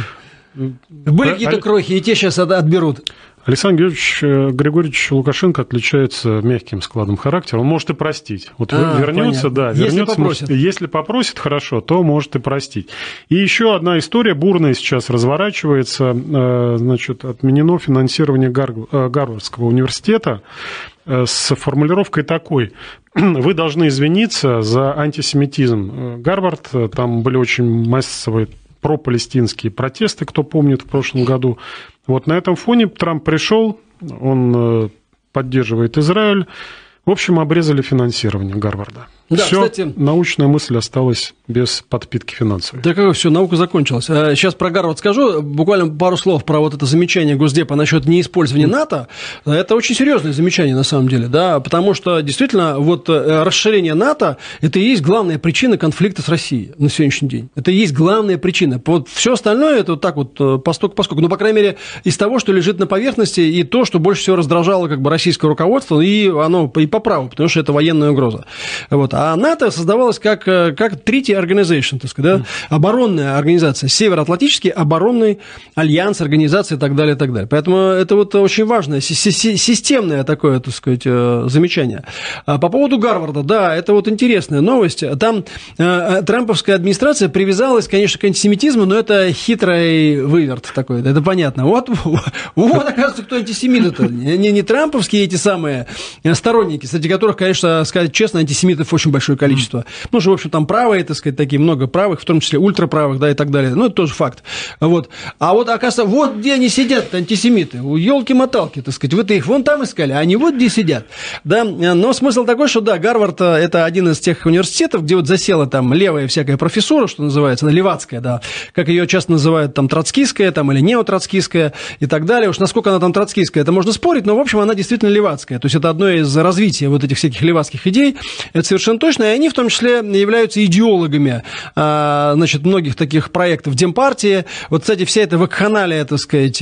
да? Были какие-то крохи, и те сейчас отберут. Александр Георгиевич, Григорьевич Лукашенко отличается мягким складом характера. Он может и простить. Вот а, вернется, понятно. да, если вернется. Попросит. Если попросит, хорошо, то может и простить. И еще одна история бурная сейчас разворачивается. Значит, отменено финансирование Гарвардского университета с формулировкой такой: вы должны извиниться за антисемитизм. Гарвард, там были очень массовые пропалестинские протесты, кто помнит, в прошлом году. Вот на этом фоне Трамп пришел, он поддерживает Израиль. В общем, обрезали финансирование Гарварда. Да, все, кстати, научная мысль осталась без подпитки финансовой. Да как все, наука закончилась. Сейчас про Гарвард скажу, буквально пару слов про вот это замечание Госдепа насчет неиспользования НАТО. Это очень серьезное замечание на самом деле, да, потому что действительно вот расширение НАТО – это и есть главная причина конфликта с Россией на сегодняшний день. Это и есть главная причина. Вот все остальное – это вот так вот постольку-поскольку. Ну, по крайней мере, из того, что лежит на поверхности, и то, что больше всего раздражало как бы российское руководство, и оно и по праву, потому что это военная угроза. Вот. А НАТО создавалось как, как Treaty Organization, так сказать, да? Оборонная организация, Североатлантический оборонный альянс, организация и так далее, и так далее. Поэтому это вот очень важное, системное такое, так сказать, замечание. По поводу Гарварда, да, это вот интересная новость. Там трамповская администрация привязалась, конечно, к антисемитизму, но это хитрый выверт такой, это понятно. Вот, вот оказывается, кто антисемит это. Не, не трамповские эти самые сторонники, среди которых, конечно, сказать честно, антисемитов очень большое количество. Ну, что, в общем, там правые, так сказать, такие много правых, в том числе ультраправых, да, и так далее. Ну, это тоже факт. Вот. А вот, оказывается, вот где они сидят, антисемиты, у елки-моталки, так сказать, вы-то их вон там искали, а они вот где сидят. Да, но смысл такой, что, да, Гарвард – это один из тех университетов, где вот засела там левая всякая профессура, что называется, она левацкая, да, как ее часто называют там троцкистская, там, или неотроцкистская и так далее. Уж насколько она там троцкистская, это можно спорить, но, в общем, она действительно левацкая. То есть это одно из развития вот этих всяких левацких идей, это совершенно точно, и они в том числе являются идеологами, значит, многих таких проектов Демпартии. Вот, кстати, вся эта вакханалия, так сказать,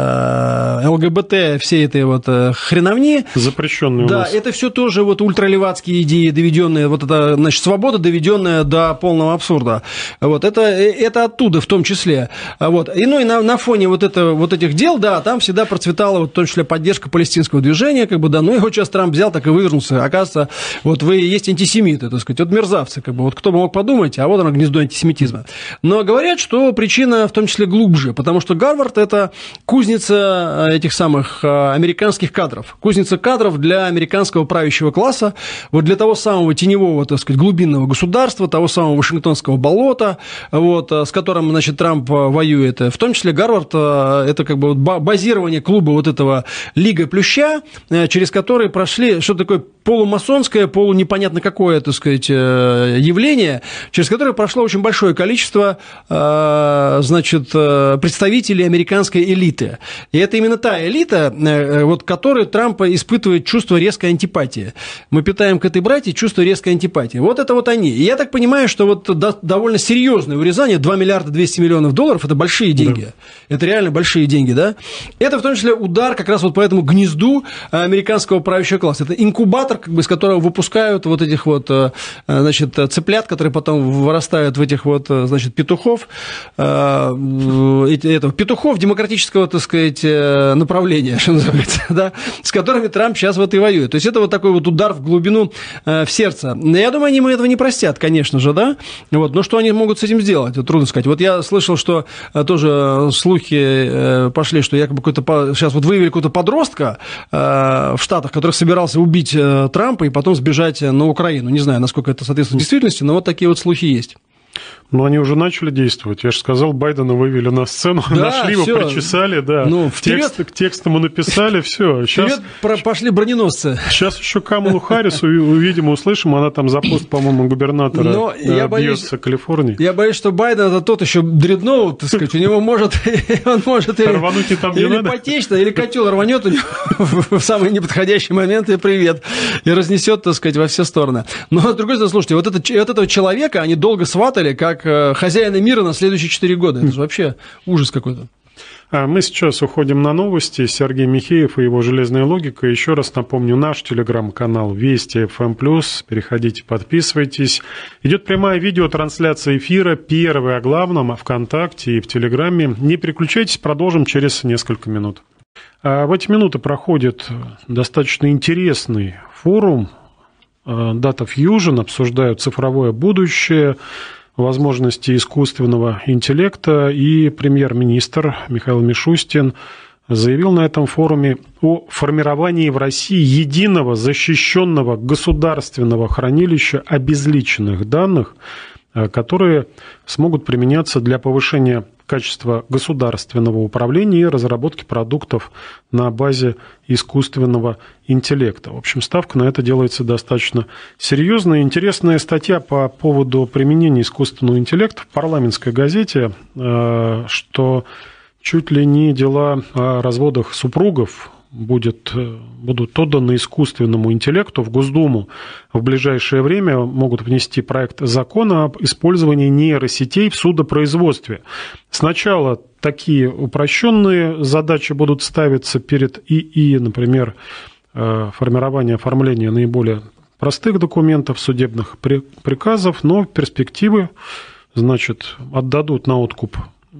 ЛГБТ, все этой вот хреновни. Запрещенные у да, нас. Да, это все тоже вот ультралевацкие идеи, доведенные, вот это, значит, свобода, доведенная до полного абсурда. Вот, это, это оттуда в том числе. Вот. И, ну, и на, на фоне вот, это, вот этих дел, да, там всегда процветала вот, в том числе поддержка палестинского движения, как бы, да, ну, его сейчас Трамп взял, так и вывернулся. Оказывается, вот вы есть антисемиты, так сказать, вот мерзавцы, как бы, вот кто бы мог подумать, а вот оно гнездо антисемитизма. Но говорят, что причина в том числе глубже, потому что Гарвард – это кузница этих самых американских кадров, кузница кадров для американского правящего класса, вот для того самого теневого, так сказать, глубинного государства, того самого Вашингтонского болота, вот, с которым, значит, Трамп воюет. В том числе Гарвард – это как бы базирование клуба вот этого Лига Плюща, через который прошли, что такое полумасонское, полунепонятно какое, так сказать, явление, через которое прошло очень большое количество, значит, представителей американской элиты. И это именно та элита, вот, которой Трамп испытывает чувство резкой антипатии. Мы питаем к этой братье чувство резкой антипатии. Вот это вот они. И я так понимаю, что вот довольно серьезное урезание, два миллиарда двести миллионов долларов, это большие деньги. Да. Это реально большие деньги, да? Это в том числе удар как раз вот по этому гнезду американского правящего класса. Это инкубатор, как бы, из которого выпускают вот этих вот, значит, цыплят, которые потом вырастают в этих вот, значит, петухов, этого, петухов демократического, так сказать, направления, что называется, да, с которыми Трамп сейчас вот и воюет. То есть это вот такой вот удар в глубину, в сердце. Я думаю, они ему этого не простят, конечно же, да, вот, но что они могут с этим сделать, трудно сказать. Вот я слышал, что тоже слухи пошли, что якобы какой-то, сейчас вот выявили какого-то подростка в Штатах, который собирался убить Трампа и потом сбежать на Украину. Не знаю, насколько это соответствует действительности, но вот такие вот слухи есть. Но они уже начали действовать. Я же сказал, Байдена вывели на сцену, да, нашли его, всё. Причесали, да. Ну, Текст, к тексту ему написали, все. Сейчас пошли броненосцы. Сейчас еще Камалу Харрис увидим, услышим. Она там за пост, по-моему, губернатора Но я бьется боюсь, Калифорнии. Я боюсь, что Байден это тот еще дредноут, так сказать. У него может, он может рвануть и там не или надо. потечь, или котел рванет у него в самый неподходящий момент, и привет. И разнесет, так сказать, во все стороны. Но, с другой стороны, слушайте, вот, это, вот этого человека они долго сватали, как хозяина мира на следующие четыре года. Это же вообще ужас какой-то. Мы сейчас уходим на новости. Сергей Михеев и его «Железная логика». Еще раз напомню, наш телеграм-канал Вести эф эм плюс. Переходите, подписывайтесь. Идет прямая видеотрансляция эфира. Первая о главном ВКонтакте и в Телеграме. Не переключайтесь, продолжим через несколько минут. В эти минуты проходит достаточно интересный форум. Data Fusion. Обсуждают цифровое будущее, возможности искусственного интеллекта, и премьер-министр Михаил Мишустин заявил на этом форуме о формировании в России единого защищенного государственного хранилища обезличенных данных, которые смогут применяться для повышения качества государственного управления и разработки продуктов на базе искусственного интеллекта. В общем, ставка на это делается достаточно серьезная. Интересная статья по поводу применения искусственного интеллекта в парламентской газете, что чуть ли не дела о разводах супругов будет, будут отданы искусственному интеллекту. В Госдуму в ближайшее время могут внести проект закона об использовании нейросетей в судопроизводстве. Сначала такие упрощенные задачи будут ставиться перед ИИ, например, формирование, оформление наиболее простых документов, судебных приказов, но перспективы, значит, отдадут на откуп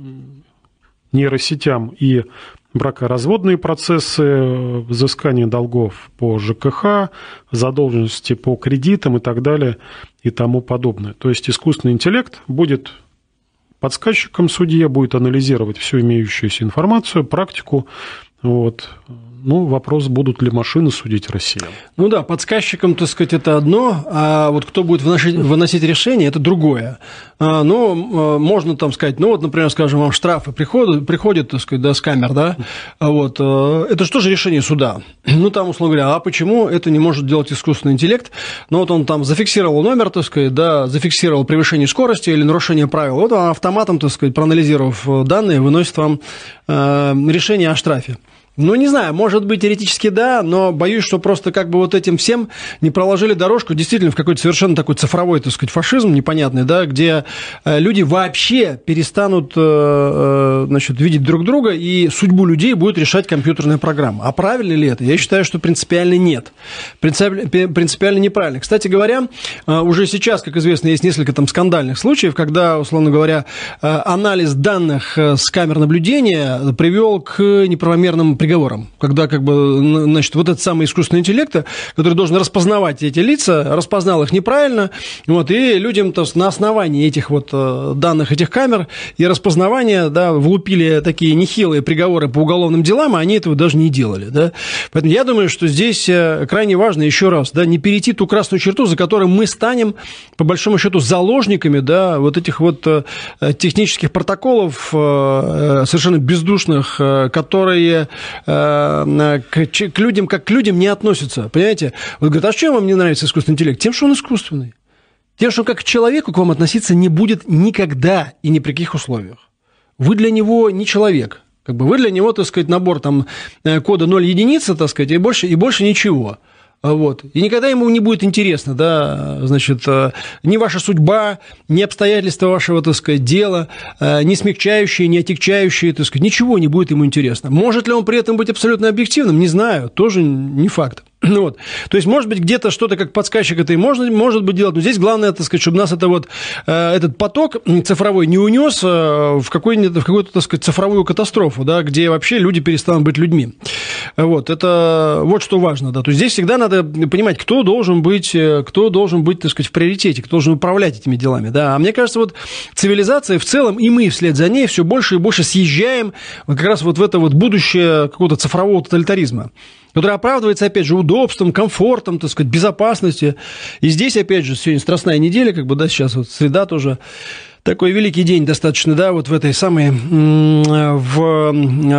нейросетям и бракоразводные процессы, взыскание долгов по ЖКХ, задолженности по кредитам и так далее и тому подобное. То есть искусственный интеллект будет подсказчиком судье, будет анализировать всю имеющуюся информацию, практику. Вот. Ну, вопрос, будут ли машины судить россиян. Ну да, подсказчиком, так сказать, это одно, а вот кто будет выносить, выносить решение, это другое. А, ну, можно там сказать, ну вот, например, скажем, вам штрафы приходят, приходят, так сказать, да, с камер, да, вот, это же тоже решение суда. Ну, там, условно говоря, а почему это не может делать искусственный интеллект? Ну, вот он там зафиксировал номер, так сказать, да, зафиксировал превышение скорости или нарушение правил, вот он автоматом, так сказать, проанализировав данные, выносит вам э, решение о штрафе. Ну, не знаю, может быть, теоретически да, но боюсь, что просто как бы вот этим всем не проложили дорожку действительно в какой-то совершенно такой цифровой, так сказать, фашизм непонятный, да, где люди вообще перестанут, значит, видеть друг друга, и судьбу людей будет решать компьютерная программа. А правильно ли это? Я считаю, что принципиально нет. Принципиально неправильно. Кстати говоря, уже сейчас, как известно, есть несколько там скандальных случаев, когда, условно говоря, анализ данных с камер наблюдения привел к неправомерным приговорам. Когда, как бы, значит, вот этот самый искусственный интеллект, который должен распознавать эти лица, распознал их неправильно, вот, и людям-то на основании этих вот данных этих камер и распознавания, да, влупили такие нехилые приговоры по уголовным делам, а они этого даже не делали, да. Поэтому я думаю, что здесь крайне важно, еще раз, да, не перейти ту красную черту, за которой мы станем, по большому счету, заложниками, да, вот этих вот технических протоколов совершенно бездушных, которые К, к людям, как к людям не относятся, понимаете? Вот говорят, а чем вам не нравится искусственный интеллект? Тем, что он искусственный. Тем, что он как к человеку к вам относиться не будет никогда и ни при каких условиях. Вы для него не человек. Как бы вы для него, так сказать, набор там, кода ноль единица, так сказать, и больше, и больше ничего. Вот. И никогда ему не будет интересно, да, значит, ни ваша судьба, ни обстоятельства вашего, так сказать, дела, ни смягчающие, ни отягчающие, так сказать, ничего не будет ему интересно. Может ли он при этом быть абсолютно объективным? Не знаю, тоже не факт. Вот. То есть, может быть, где-то что-то как подсказчик это и можно, может быть делать, но здесь главное, так сказать, чтобы нас это вот, этот поток цифровой не унес в, какой-нибудь, в какую-то, так сказать, цифровую катастрофу, да, где вообще люди перестанут быть людьми. Вот, это вот что важно, да, то есть здесь всегда надо понимать, кто должен быть, кто должен быть, так сказать, в приоритете, кто должен управлять этими делами, да, а мне кажется, вот цивилизация в целом, и мы вслед за ней все больше и больше съезжаем вот как раз вот в это вот будущее какого-то цифрового тоталитаризма, который оправдывается, опять же, удобством, комфортом, так сказать, безопасностью. И здесь, опять же, сегодня страстная неделя, как бы, да, сейчас вот среда тоже такой великий день достаточно, да, вот в этой самой, в,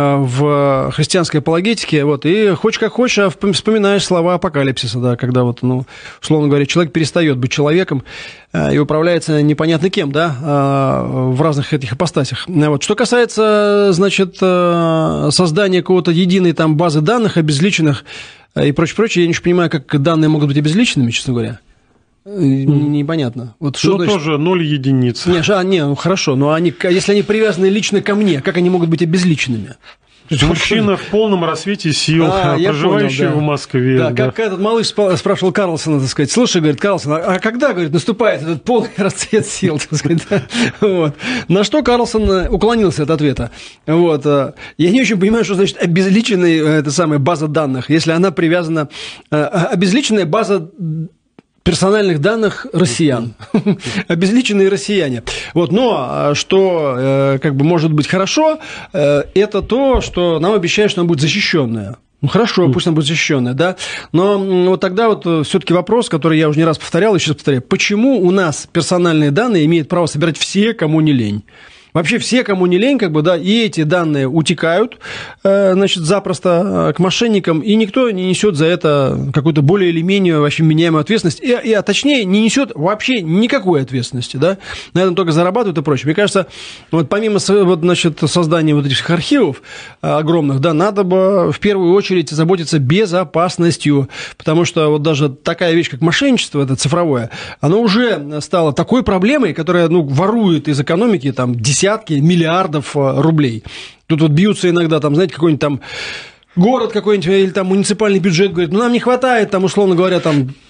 в христианской апологетике, вот, и хочешь как хочешь, а вспоминаешь слова апокалипсиса, да, когда вот, ну, условно говоря, человек перестает быть человеком и управляется непонятно кем, да, в разных этих ипостасях. Вот. Что касается, значит, создания какого-то единой там базы данных, обезличенных и прочее, прочее, я не понимаю, как данные могут быть обезличенными, честно говоря. Непонятно. Вот что, ну, значит... тоже ноль единиц. Не, а, не, ну хорошо, но они, если они привязаны лично ко мне, как они могут быть обезличенными? Мужчина в полном рассвете сил, а, проживающий понял, да. в Москве. Да, да, как этот малыш спрашивал Карлсона, так сказать, слушай, говорит, Карлсон, а когда, говорит, наступает этот полный расцвет сил, так сказать, да? Вот. На что Карлсон уклонился от ответа. Вот. Я не очень понимаю, что значит обезличенная эта самая база данных, если она привязана, обезличенная база персональных данных россиян, обезличенные россияне. Вот, но что как бы может быть хорошо, это то, что нам обещают, что она будет защищенная. Ну хорошо, пусть она будет защищенная, да. Но вот тогда вот все-таки вопрос, который я уже не раз повторял, и сейчас повторяю: почему у нас персональные данные имеют право собирать все, кому не лень? Вообще все, кому не лень, как бы, да, и эти данные утекают, значит, запросто к мошенникам, и никто не несет за это какую-то более или менее вообще меняемую ответственность, и, и, а точнее не несет вообще никакой ответственности, да, на этом только зарабатывают и прочее. Мне кажется, вот помимо вот, значит, создания вот этих архивов огромных, да, надо бы в первую очередь заботиться безопасностью, потому что вот даже такая вещь, как мошенничество, это цифровое, оно уже стало такой проблемой, которая, ну, ворует из экономики там десятки десятки миллиардов рублей. Тут вот бьются иногда, там, знаете, какой-нибудь там город какой-нибудь или там муниципальный бюджет говорит, ну, нам не хватает, там, условно говоря, там,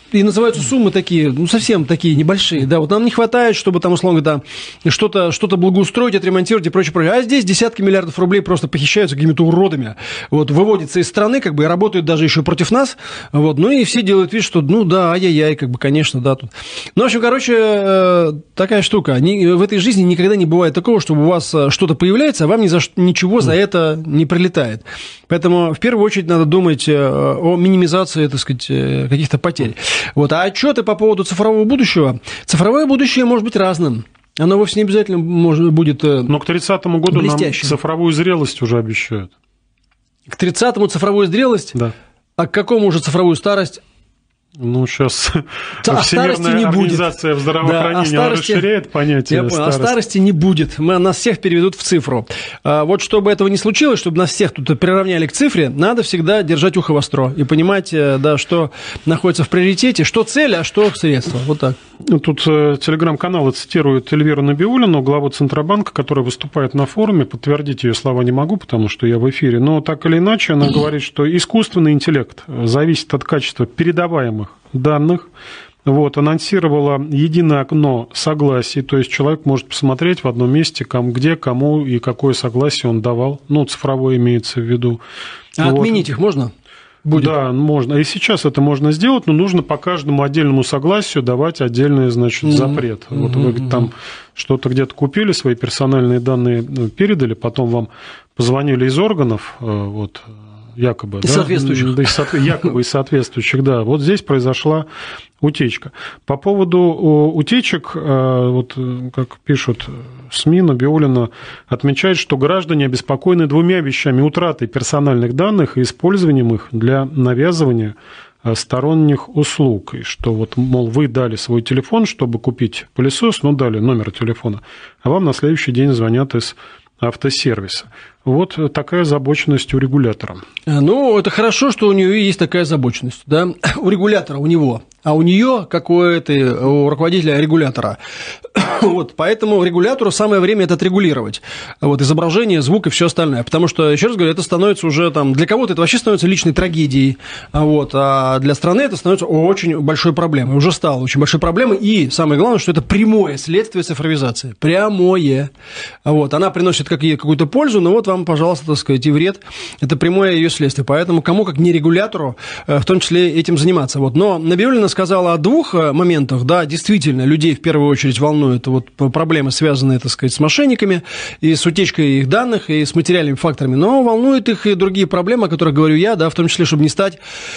и называются суммы такие, ну, совсем такие небольшие, да, вот нам не хватает, чтобы там, условно говоря, что-то, что-то благоустроить, отремонтировать и прочее, прочее. А здесь десятки миллиардов рублей просто похищаются какими-то уродами, вот, выводятся из страны, как бы, и работают даже еще против нас, вот, ну, и все делают вид, что, ну, да, ай-яй-яй, как бы, конечно, да, тут. Ну, в общем, короче, такая штука, в этой жизни никогда не бывает такого, чтобы у вас что-то появляется, а вам ни за что, ничего за это не прилетает. Поэтому, в первую очередь, надо думать о минимизации, так сказать, каких-то потерь. Вот. А отчеты по поводу цифрового будущего? Цифровое будущее может быть разным. Оно вовсе не обязательно может, будет блестящим. Но к тридцатому году нам цифровую зрелость уже обещают. К тридцатому цифровую зрелость? Да. А к какому уже цифровую старость? Ну, сейчас а Всемирная не организация будет. в здравоохранении Да, старости, расширяет понятие я понял, старости. А старости не будет. Мы, нас всех переведут в цифру. А вот чтобы этого не случилось, чтобы нас всех тут приравняли к цифре, надо всегда держать ухо востро и понимать, да, что находится в приоритете, что цель, а что средство. Вот так. Тут телеграм-каналы цитируют Эльвиру Набиуллину, главу Центробанка, которая выступает на форуме. Подтвердить ее слова не могу, потому что я в эфире. Но так или иначе, она говорит, что искусственный интеллект зависит от качества передаваемых данных. Вот, анонсировала единое окно согласий, то есть человек может посмотреть в одном месте, где, кому и какое согласие он давал, ну, цифровое имеется в виду. А вот. Отменить их можно? Будет. Да, можно. И сейчас это можно сделать, но нужно по каждому отдельному согласию давать отдельный, значит, mm-hmm. запрет. Mm-hmm. Вот вы там что-то где-то купили, свои персональные данные передали, потом вам позвонили из органов, вот, якобы, из да, соответствующих. Да, из, якобы из соответствующих, да. Вот здесь произошла утечка. По поводу утечек, вот как пишут СМИ, Набиуллина отмечает, что граждане обеспокоены двумя вещами: утратой персональных данных и использованием их для навязывания сторонних услуг. И что вот, мол, вы дали свой телефон, чтобы купить пылесос, ну, дали номер телефона, а вам на следующий день звонят из автосервиса. Вот такая озабоченность у регулятора. Ну, это хорошо, что у нее есть такая озабоченность, да, у регулятора, у него, а у нее, как у, этой, у руководителя регулятора. Вот, поэтому регулятору самое время это отрегулировать. Вот, изображение, звук и все остальное. Потому что, еще раз говорю, это становится уже там, для кого-то это вообще становится личной трагедией, вот, а для страны это становится очень большой проблемой. Уже стало очень большой проблемой. И самое главное, что это прямое следствие цифровизации. Прямое. Вот, она приносит какую-то пользу, но вот вам, пожалуйста, так сказать, и вред. Это прямое ее следствие. Поэтому кому, как не регулятору, в том числе этим заниматься. Вот. Но Набиуллина сказала о двух моментах. Да, действительно, людей в первую очередь волнуют вот проблемы, связанные, так сказать, с мошенниками, и с утечкой их данных, и с материальными факторами. Но волнуют их и другие проблемы, о которых говорю я, да, в том числе, чтобы не стать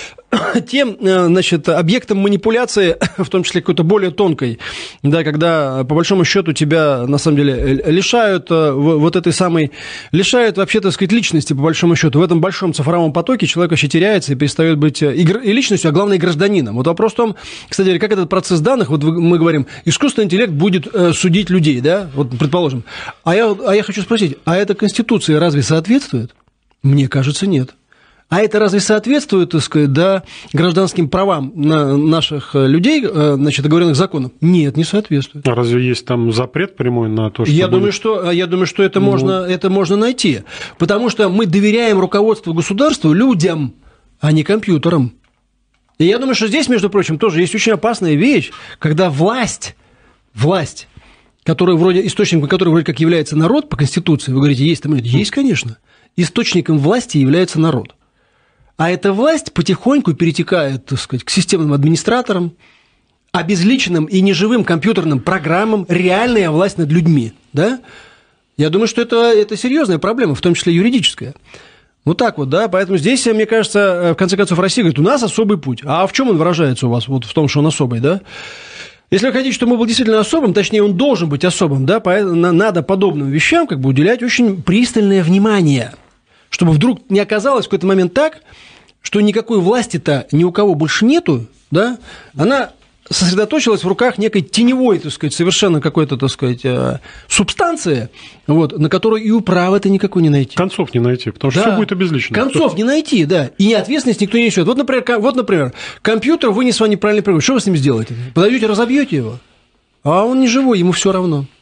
тем, значит, объектом манипуляции, в том числе какой-то более тонкой, да, когда, по большому счету, тебя, на самом деле, лишают вот этой самой, лишают вообще, так сказать, личности, по большому счету. В этом большом цифровом потоке человек вообще теряется и перестает быть и личностью, а главное, и гражданином. Вот вопрос в том, кстати, как этот процесс данных, вот мы говорим, искусственный интеллект будет судить людей, да, вот предположим. А я, а я хочу спросить, а эта Конституция разве соответствует? Мне кажется, нет. А это разве соответствует, так сказать, да, гражданским правам наших людей, значит, оговоренных законом? Нет, не соответствует. А разве есть там запрет прямой на то, что... Я, будет... думаю, что, я думаю, что это, ну... можно, это можно найти. Потому что мы доверяем руководству государству людям, а не компьютерам. И я думаю, что здесь, между прочим, тоже есть очень опасная вещь, когда власть, власть, которая вроде, источником которой вроде как является народ по Конституции, вы говорите, есть там, есть, конечно, источником власти является народ. А эта власть потихоньку перетекает, так сказать, к системным администраторам, обезличенным и неживым компьютерным программам, реальная власть над людьми, да? Я думаю, что это, это серьезная проблема, в том числе юридическая. Вот так вот, да, поэтому здесь, мне кажется, в конце концов, Россия говорит, у нас особый путь. А в чем он выражается у вас, вот в том, что он особый, да? Если вы хотите, чтобы он был действительно особым, точнее, он должен быть особым, да, поэтому надо подобным вещам как бы уделять очень пристальное внимание, чтобы вдруг не оказалось в какой-то момент так, что никакой власти-то ни у кого больше нету, да, она сосредоточилась в руках некой теневой, так сказать, совершенно какой-то, так сказать, субстанции, вот, на которую и управы-то никакой не найти. Концов не найти, потому что да. все будет обезлично. Концов не найти, да, и ответственность никто не несет. Вот, например, вот, например, компьютер вынес вам неправильный программ, что вы с ним сделаете? Подойдете, разобьете его, а он не живой, ему все равно.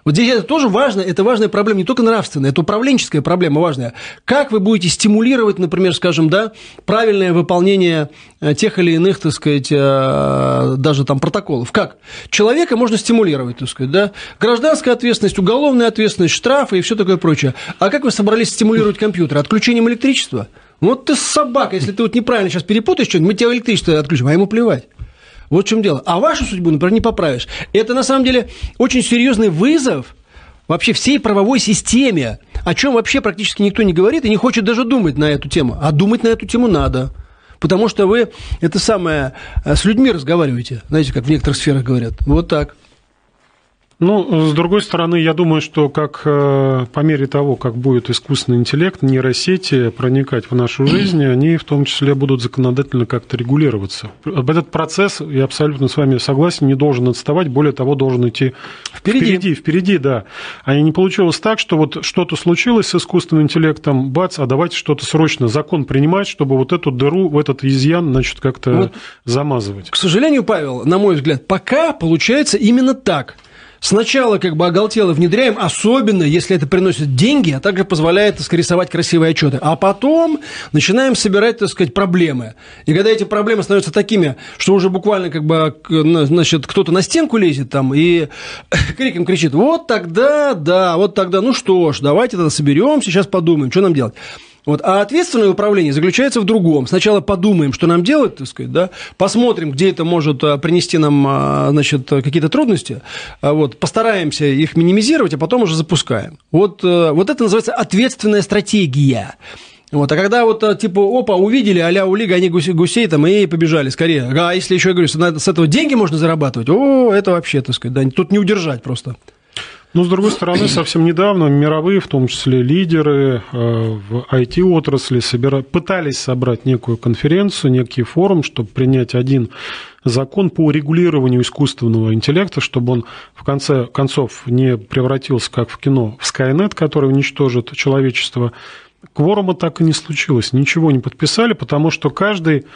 Вот здесь это тоже важно, это важная проблема, не только нравственная, это управленческая проблема важная. Как вы будете стимулировать, например, скажем, да, правильное выполнение тех или иных, так сказать, даже там протоколов? Как? Человека можно стимулировать, так сказать, да? Гражданская ответственность, уголовная ответственность, штрафы и все такое прочее. А как вы собрались стимулировать компьютер? Отключением электричества? Вот ты собака, если ты вот неправильно сейчас перепутаешь что-нибудь, мы тебе электричество отключим, а ему плевать. Вот в чем дело. А вашу судьбу, например, не поправишь. Это, на самом деле, очень серьезный вызов вообще всей правовой системе, о чем вообще практически никто не говорит и не хочет даже думать на эту тему. А думать на эту тему надо. Потому что вы, это самое, с людьми разговариваете. Знаете, как в некоторых сферах говорят. Вот так. Ну, с другой стороны, я думаю, что как по мере того, как будет искусственный интеллект, нейросети проникать в нашу жизнь, они в том числе будут законодательно как-то регулироваться. Этот процесс, я абсолютно с вами согласен, не должен отставать, более того, должен идти впереди. Впереди, впереди, да. А не получилось так, что вот что-то случилось с искусственным интеллектом, бац, а давайте что-то срочно, закон принимать, чтобы вот эту дыру, в этот изъян, значит, как-то вот, замазывать. К сожалению, Павел, на мой взгляд, пока получается именно так. Сначала как бы оголтело внедряем, особенно если это приносит деньги, а также позволяет, так сказать, рисовать красивые отчеты. А потом начинаем собирать, так сказать, проблемы. И когда эти проблемы становятся такими, что уже буквально как бы, значит, кто-то на стенку лезет там и криком кричит, вот тогда, да, вот тогда, ну что ж, давайте тогда соберемся, сейчас подумаем, что нам делать. Вот. А ответственное управление заключается в другом. Сначала подумаем, что нам делать, так сказать, да? Посмотрим, где это может принести нам, значит, какие-то трудности, вот. Постараемся их минимизировать, а потом уже запускаем. Вот, вот это называется ответственная стратегия. Вот. А когда вот типа, опа, увидели, а-ля ули, гони гусей, гусей там, и побежали скорее. А если еще я говорю, что с этого деньги можно зарабатывать, о, это вообще, так сказать, да, тут не удержать просто. Но, с другой стороны, совсем недавно мировые, в том числе лидеры в ай ти-отрасли, собира... пытались собрать некую конференцию, некий форум, чтобы принять один закон по регулированию искусственного интеллекта, чтобы он, в конце концов, не превратился, как в кино, в Skynet, который уничтожит человечество. Кворума так и не случилось, ничего не подписали, потому что каждый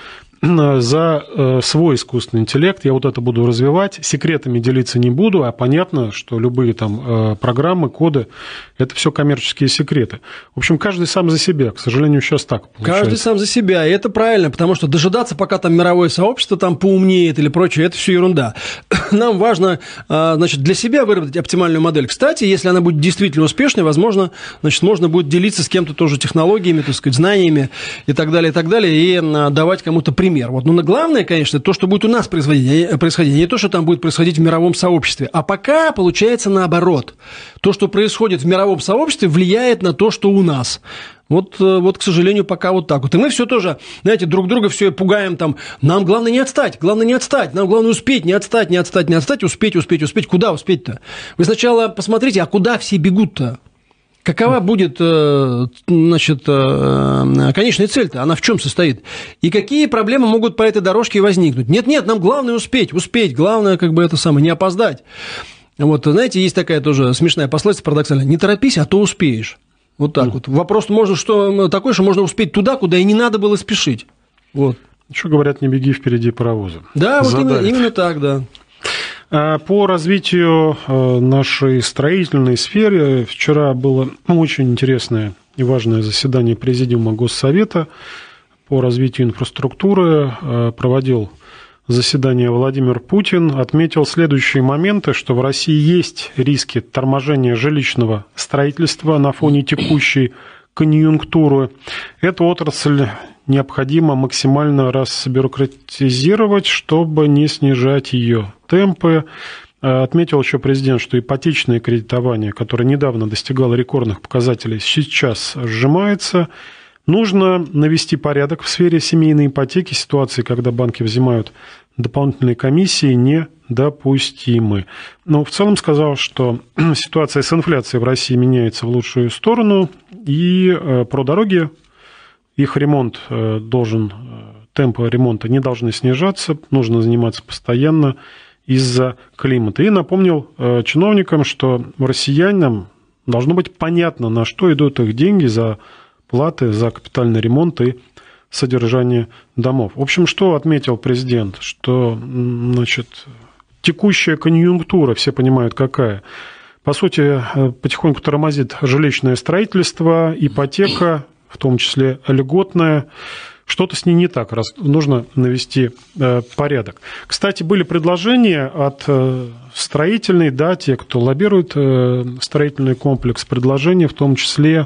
за свой искусственный интеллект, я вот это буду развивать, секретами делиться не буду, а понятно, что любые там программы, коды, это все коммерческие секреты. В общем, каждый сам за себя, к сожалению, сейчас так получается. Каждый сам за себя, и это правильно, потому что дожидаться, пока там мировое сообщество там поумнеет или прочее, это все ерунда. Нам важно, значит, для себя выработать оптимальную модель. Кстати, если она будет действительно успешной, возможно, значит, можно будет делиться с кем-то тоже технологиями, так сказать, знаниями и так далее, и так далее, и давать кому-то пример. Пример. Вот. Но главное, конечно, то, что будет у нас происходить, происходить, не то, что там будет происходить в мировом сообществе. А пока получается наоборот. То, что происходит в мировом сообществе, влияет на то, что у нас. Вот, вот, к сожалению, пока вот так вот. И мы все тоже, знаете, друг друга все пугаем там. Нам главное не отстать, главное не отстать. Нам главное успеть, не отстать, не отстать, не отстать, успеть, успеть, успеть. Куда успеть-то? Вы сначала посмотрите, а куда все бегут-то? Какова будет, значит, конечная цель-то? Она в чем состоит? И какие проблемы могут по этой дорожке возникнуть? Нет-нет, нам главное успеть, успеть. Главное, как бы это самое, не опоздать. Вот, знаете, есть такая тоже смешная пословица парадоксальная. Не торопись, а то успеешь. Вот так mm. вот. Вопрос можно, что такой, что можно успеть туда, куда и не надо было спешить. Вот. Что говорят, не беги впереди паровоза. Да, вот именно, именно так, да. По развитию нашей строительной сферы вчера было очень интересное и важное заседание Президиума Госсовета по развитию инфраструктуры. Проводил заседание Владимир Путин, отметил следующие моменты, что в России есть риски торможения жилищного строительства на фоне текущей конъюнктуры. Эту отрасль необходимо максимально разбюрократизировать, чтобы не снижать ее темпы. Отметил еще президент, что ипотечное кредитование, которое недавно достигало рекордных показателей, сейчас сжимается. Нужно навести порядок в сфере семейной ипотеки. Ситуации, когда банки взимают дополнительные комиссии, недопустимы. Но в целом сказал, что ситуация с инфляцией в России меняется в лучшую сторону, и про дороги, их ремонт должен, темпы ремонта не должны снижаться, нужно заниматься постоянно из-за климата. И напомнил чиновникам, что россиянам должно быть понятно, на что идут их деньги за платы, за капитальный ремонт и содержание домов. В общем, что отметил президент? Что, значит, текущая конъюнктура, все понимают, какая, по сути, потихоньку тормозит жилищное строительство, ипотека, в том числе льготная. Что-то с ней не так, раз нужно навести э, порядок. Кстати, были предложения от э, строительной, да, те, кто лоббирует э, строительный комплекс, предложения в том числе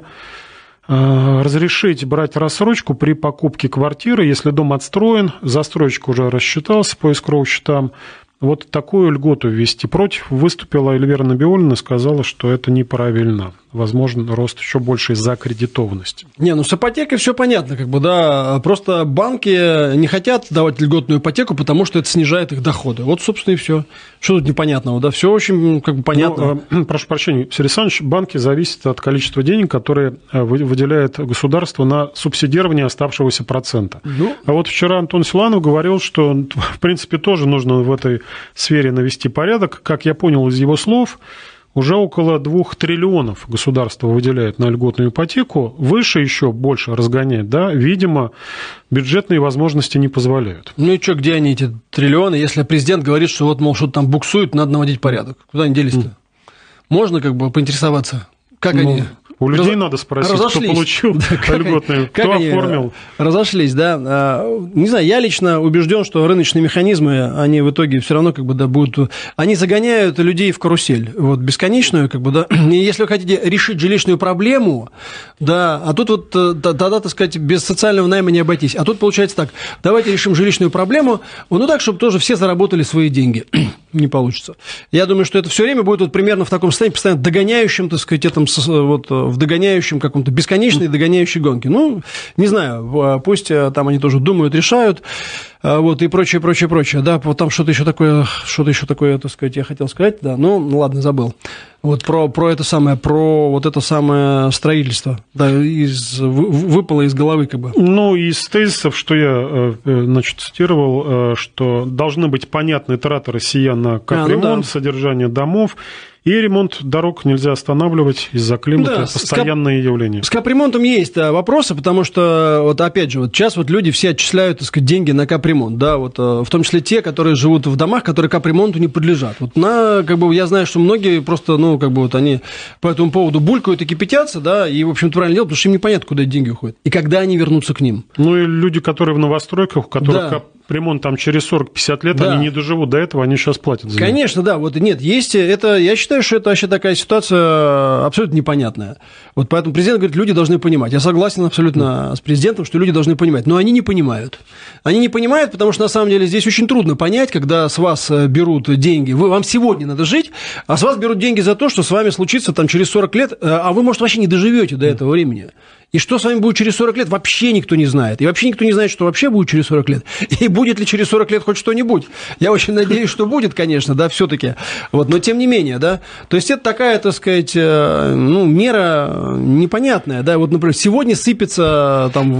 э, разрешить брать рассрочку при покупке квартиры, если дом отстроен, застройщик уже рассчитался по эскроу счетам. Вот такую льготу ввести. Против выступила Эльвира Набиуллина и сказала, что это неправильно. Возможно, рост еще больше из-за аккредитованности. Не, ну с ипотекой все понятно, как бы, да. Просто банки не хотят давать льготную ипотеку, потому что это снижает их доходы. Вот, собственно, и все. Что тут непонятного, да? Все очень, как бы, понятно. Ну, прошу прощения, Сергей Александрович, банки зависят от количества денег, которые выделяет государство на субсидирование оставшегося процента. Ну, а вот вчера Антон Силуанов говорил, что, в принципе, тоже нужно в этой сфере навести порядок. Как я понял из его слов, уже около двух триллионов государство выделяет на льготную ипотеку, выше еще больше разгонять, да, видимо, бюджетные возможности не позволяют. Ну и что, где они, эти триллионы, если президент говорит, что вот, мол, что-то там буксует, надо наводить порядок? Куда они делись-то? Mm. Можно как бы поинтересоваться, как ну, они... У людей Раз... надо спросить, разошлись. Кто получил да, льготную, кто оформил. Разошлись, да. Не знаю, я лично убежден, что рыночные механизмы, они в итоге все равно как бы, да, будут... Они загоняют людей в карусель, вот, бесконечную, как бы, да. И если вы хотите решить жилищную проблему, да, а тут вот тогда, так сказать, без социального найма не обойтись. А тут получается так, давайте решим жилищную проблему, ну так, чтобы тоже все заработали свои деньги. Не получится. Я думаю, что это все время будет вот примерно в таком состоянии, постоянно догоняющем, так сказать, этом, вот, в догоняющем каком-то бесконечной догоняющей гонке. Ну, не знаю, пусть там они тоже думают, решают, вот, и прочее, прочее, прочее. Да, вот там что-то еще такое, что-то еще такое, так сказать, я хотел сказать, да, ну, ладно, забыл. Вот про, про это самое, про вот это самое строительство, да, из, выпало из головы как бы. Ну, из тезисов, что я, значит, цитировал, что должны быть понятны траты россиян на капремонт, а, ну да. содержание домов, и ремонт дорог нельзя останавливать из-за климата, да, постоянное кап... явление. С капремонтом есть да, вопросы, потому что, вот опять же, вот сейчас вот люди все отчисляют, так сказать, деньги на капремонт, да, вот, в том числе те, которые живут в домах, которые капремонту не подлежат. Вот на, как бы, я знаю, что многие просто, ну, как бы, вот они по этому поводу булькают и кипятятся, да, и, в общем-то, правильно делают, потому что им непонятно, куда эти деньги уходят, и когда они вернутся к ним. Ну, и люди, которые в новостройках, у которых... Да. Ремонт там через сорок-пятьдесят лет, да. Они не доживут до этого, они сейчас платят за него. Конечно, да, вот нет, есть, это, я считаю, что это вообще такая ситуация абсолютно непонятная. Вот поэтому президент говорит, люди должны понимать. Я согласен абсолютно с президентом, что люди должны понимать, но они не понимают. Они не понимают, потому что на самом деле здесь очень трудно понять, когда с вас берут деньги, вы, вам сегодня надо жить, а с вас берут деньги за то, что с вами случится там через сорок лет, а вы, может, вообще не доживете до этого времени. И что с вами будет через сорок лет, вообще никто не знает. И вообще никто не знает, что вообще будет через сорок лет. И будет ли через сорок лет хоть что-нибудь. Я очень надеюсь, что будет, конечно, да, все-таки. Вот, но тем не менее, да. То есть это такая, так сказать, ну, мера непонятная, да. Вот, например, сегодня сыпется там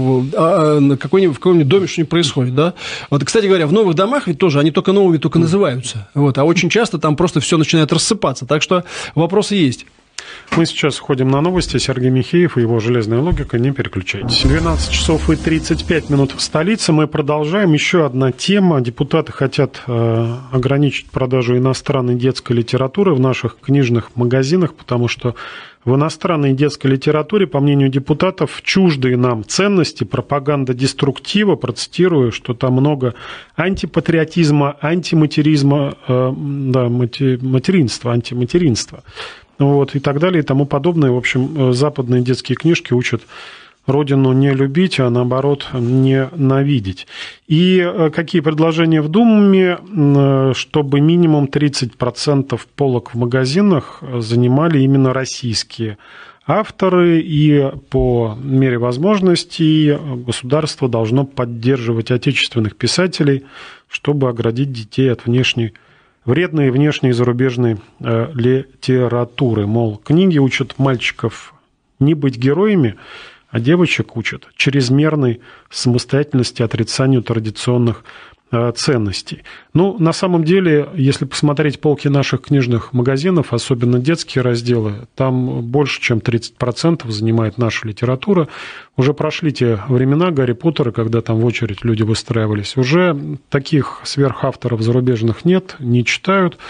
в какой-нибудь, в каком-нибудь доме что-нибудь происходит, да. Вот, кстати говоря, в новых домах ведь тоже, они только новыми только называются. Вот, а очень часто там просто все начинает рассыпаться. Так что вопросы есть. Мы сейчас уходим на новости. Сергей Михеев и его «Железная логика». Не переключайтесь. двенадцать часов и тридцать пять минут в столице. Мы продолжаем. Еще одна тема. Депутаты хотят э, ограничить продажу иностранной детской литературы в наших книжных магазинах, потому что в иностранной детской литературе, по мнению депутатов, чуждые нам ценности, пропаганда деструктива, процитирую, что там много антипатриотизма, антиматеризма, э, да, материнства, антиматеринства. Вот, и так далее, и тому подобное. В общем, западные детские книжки учат родину не любить, а наоборот ненавидеть. И какие предложения в Думе, чтобы минимум тридцать процентов полок в магазинах занимали именно российские авторы, и по мере возможностей государство должно поддерживать отечественных писателей, чтобы оградить детей от внешней вредной внешней и зарубежной э, литературы. Мол, книги учат мальчиков не быть героями, а девочек учат чрезмерной самостоятельности, отрицанию традиционных э, ценностей. Ну, на самом деле, если посмотреть полки наших книжных магазинов, особенно детские разделы, там больше, чем тридцать процентов занимает наша литература. Уже прошли те времена Гарри Поттера, когда там в очередь люди выстраивались. Уже таких сверхавторов зарубежных нет, не читают.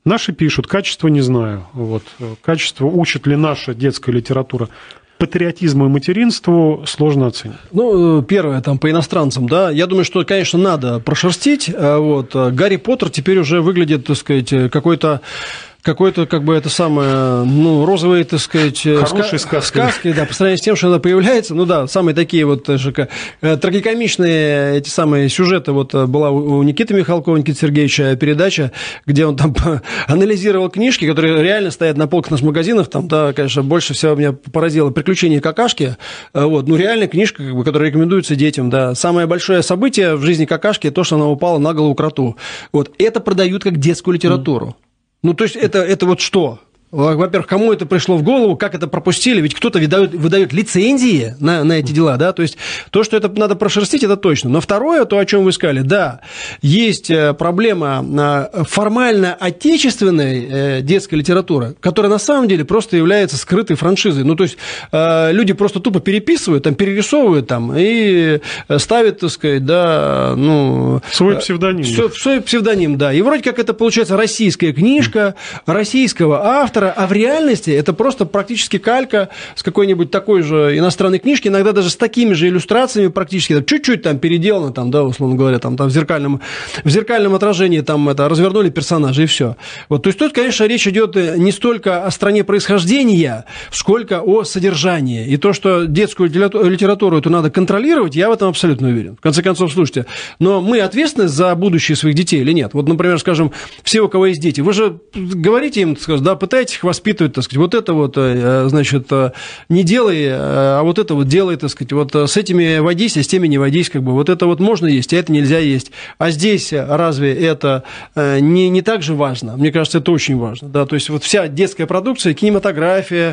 Наши пишут, качество не знаю. Вот. Качество учит ли наша детская литература патриотизму и материнству, сложно оценить. Ну, первое, там, по иностранцам, да, я думаю, что, конечно, надо прошерстить. Вот. Гарри Поттер теперь уже выглядит, так сказать, какой-то какой-то, как бы, это самое, ну, розовые, так сказать, хорошие ска- сказки. сказки, да, по сравнению с тем, что она появляется, ну, да, самые такие вот же, трагикомичные эти самые сюжеты, вот была у Никиты Михалкова, Никиты Сергеевича передача, где он там анализировал книжки, которые реально стоят на полках наших магазинах, там, да, конечно, больше всего меня поразило «Приключения какашки», вот, ну, реально книжка, как бы, которая рекомендуется детям, да, самое большое событие в жизни какашки, то, что она упала на голову кроту, вот, это продают как детскую литературу. Ну, то есть, это, это вот что? Во-первых, кому это пришло в голову, как это пропустили? Ведь кто-то выдает, выдает лицензии на, на эти дела, да? То есть, то, что это надо прошерстить, это точно. Но второе, то, о чем вы сказали, да, есть проблема формально отечественной детской литературы, которая на самом деле просто является скрытой франшизой. Ну, то есть, люди просто тупо переписывают, там, перерисовывают там и ставят, так сказать, да, ну... Свой псевдоним. Свой псевдоним, да. И вроде как это получается российская книжка, российского автора, а в реальности это просто практически калька с какой-нибудь такой же иностранной книжки, иногда даже с такими же иллюстрациями практически, чуть-чуть там переделано, там, да, условно говоря, там, там в, зеркальном, в зеркальном отражении там это развернули персонажа и все. Вот, то есть тут, конечно, речь идет не столько о стране происхождения, сколько о содержании. И то, что детскую литературу эту надо контролировать, я в этом абсолютно уверен. В конце концов, слушайте, но мы ответственны за будущее своих детей или нет? Вот, например, скажем, все, у кого есть дети, вы же говорите им, да, пытаетесь их воспитывать, так сказать, вот это вот, значит, не делай, а вот это вот делай, так сказать, вот с этими водись, а с теми не водись, как бы, вот это вот можно есть, а это нельзя есть. А здесь разве это не, не так же важно? Мне кажется, это очень важно, да, то есть вот вся детская продукция, кинематография,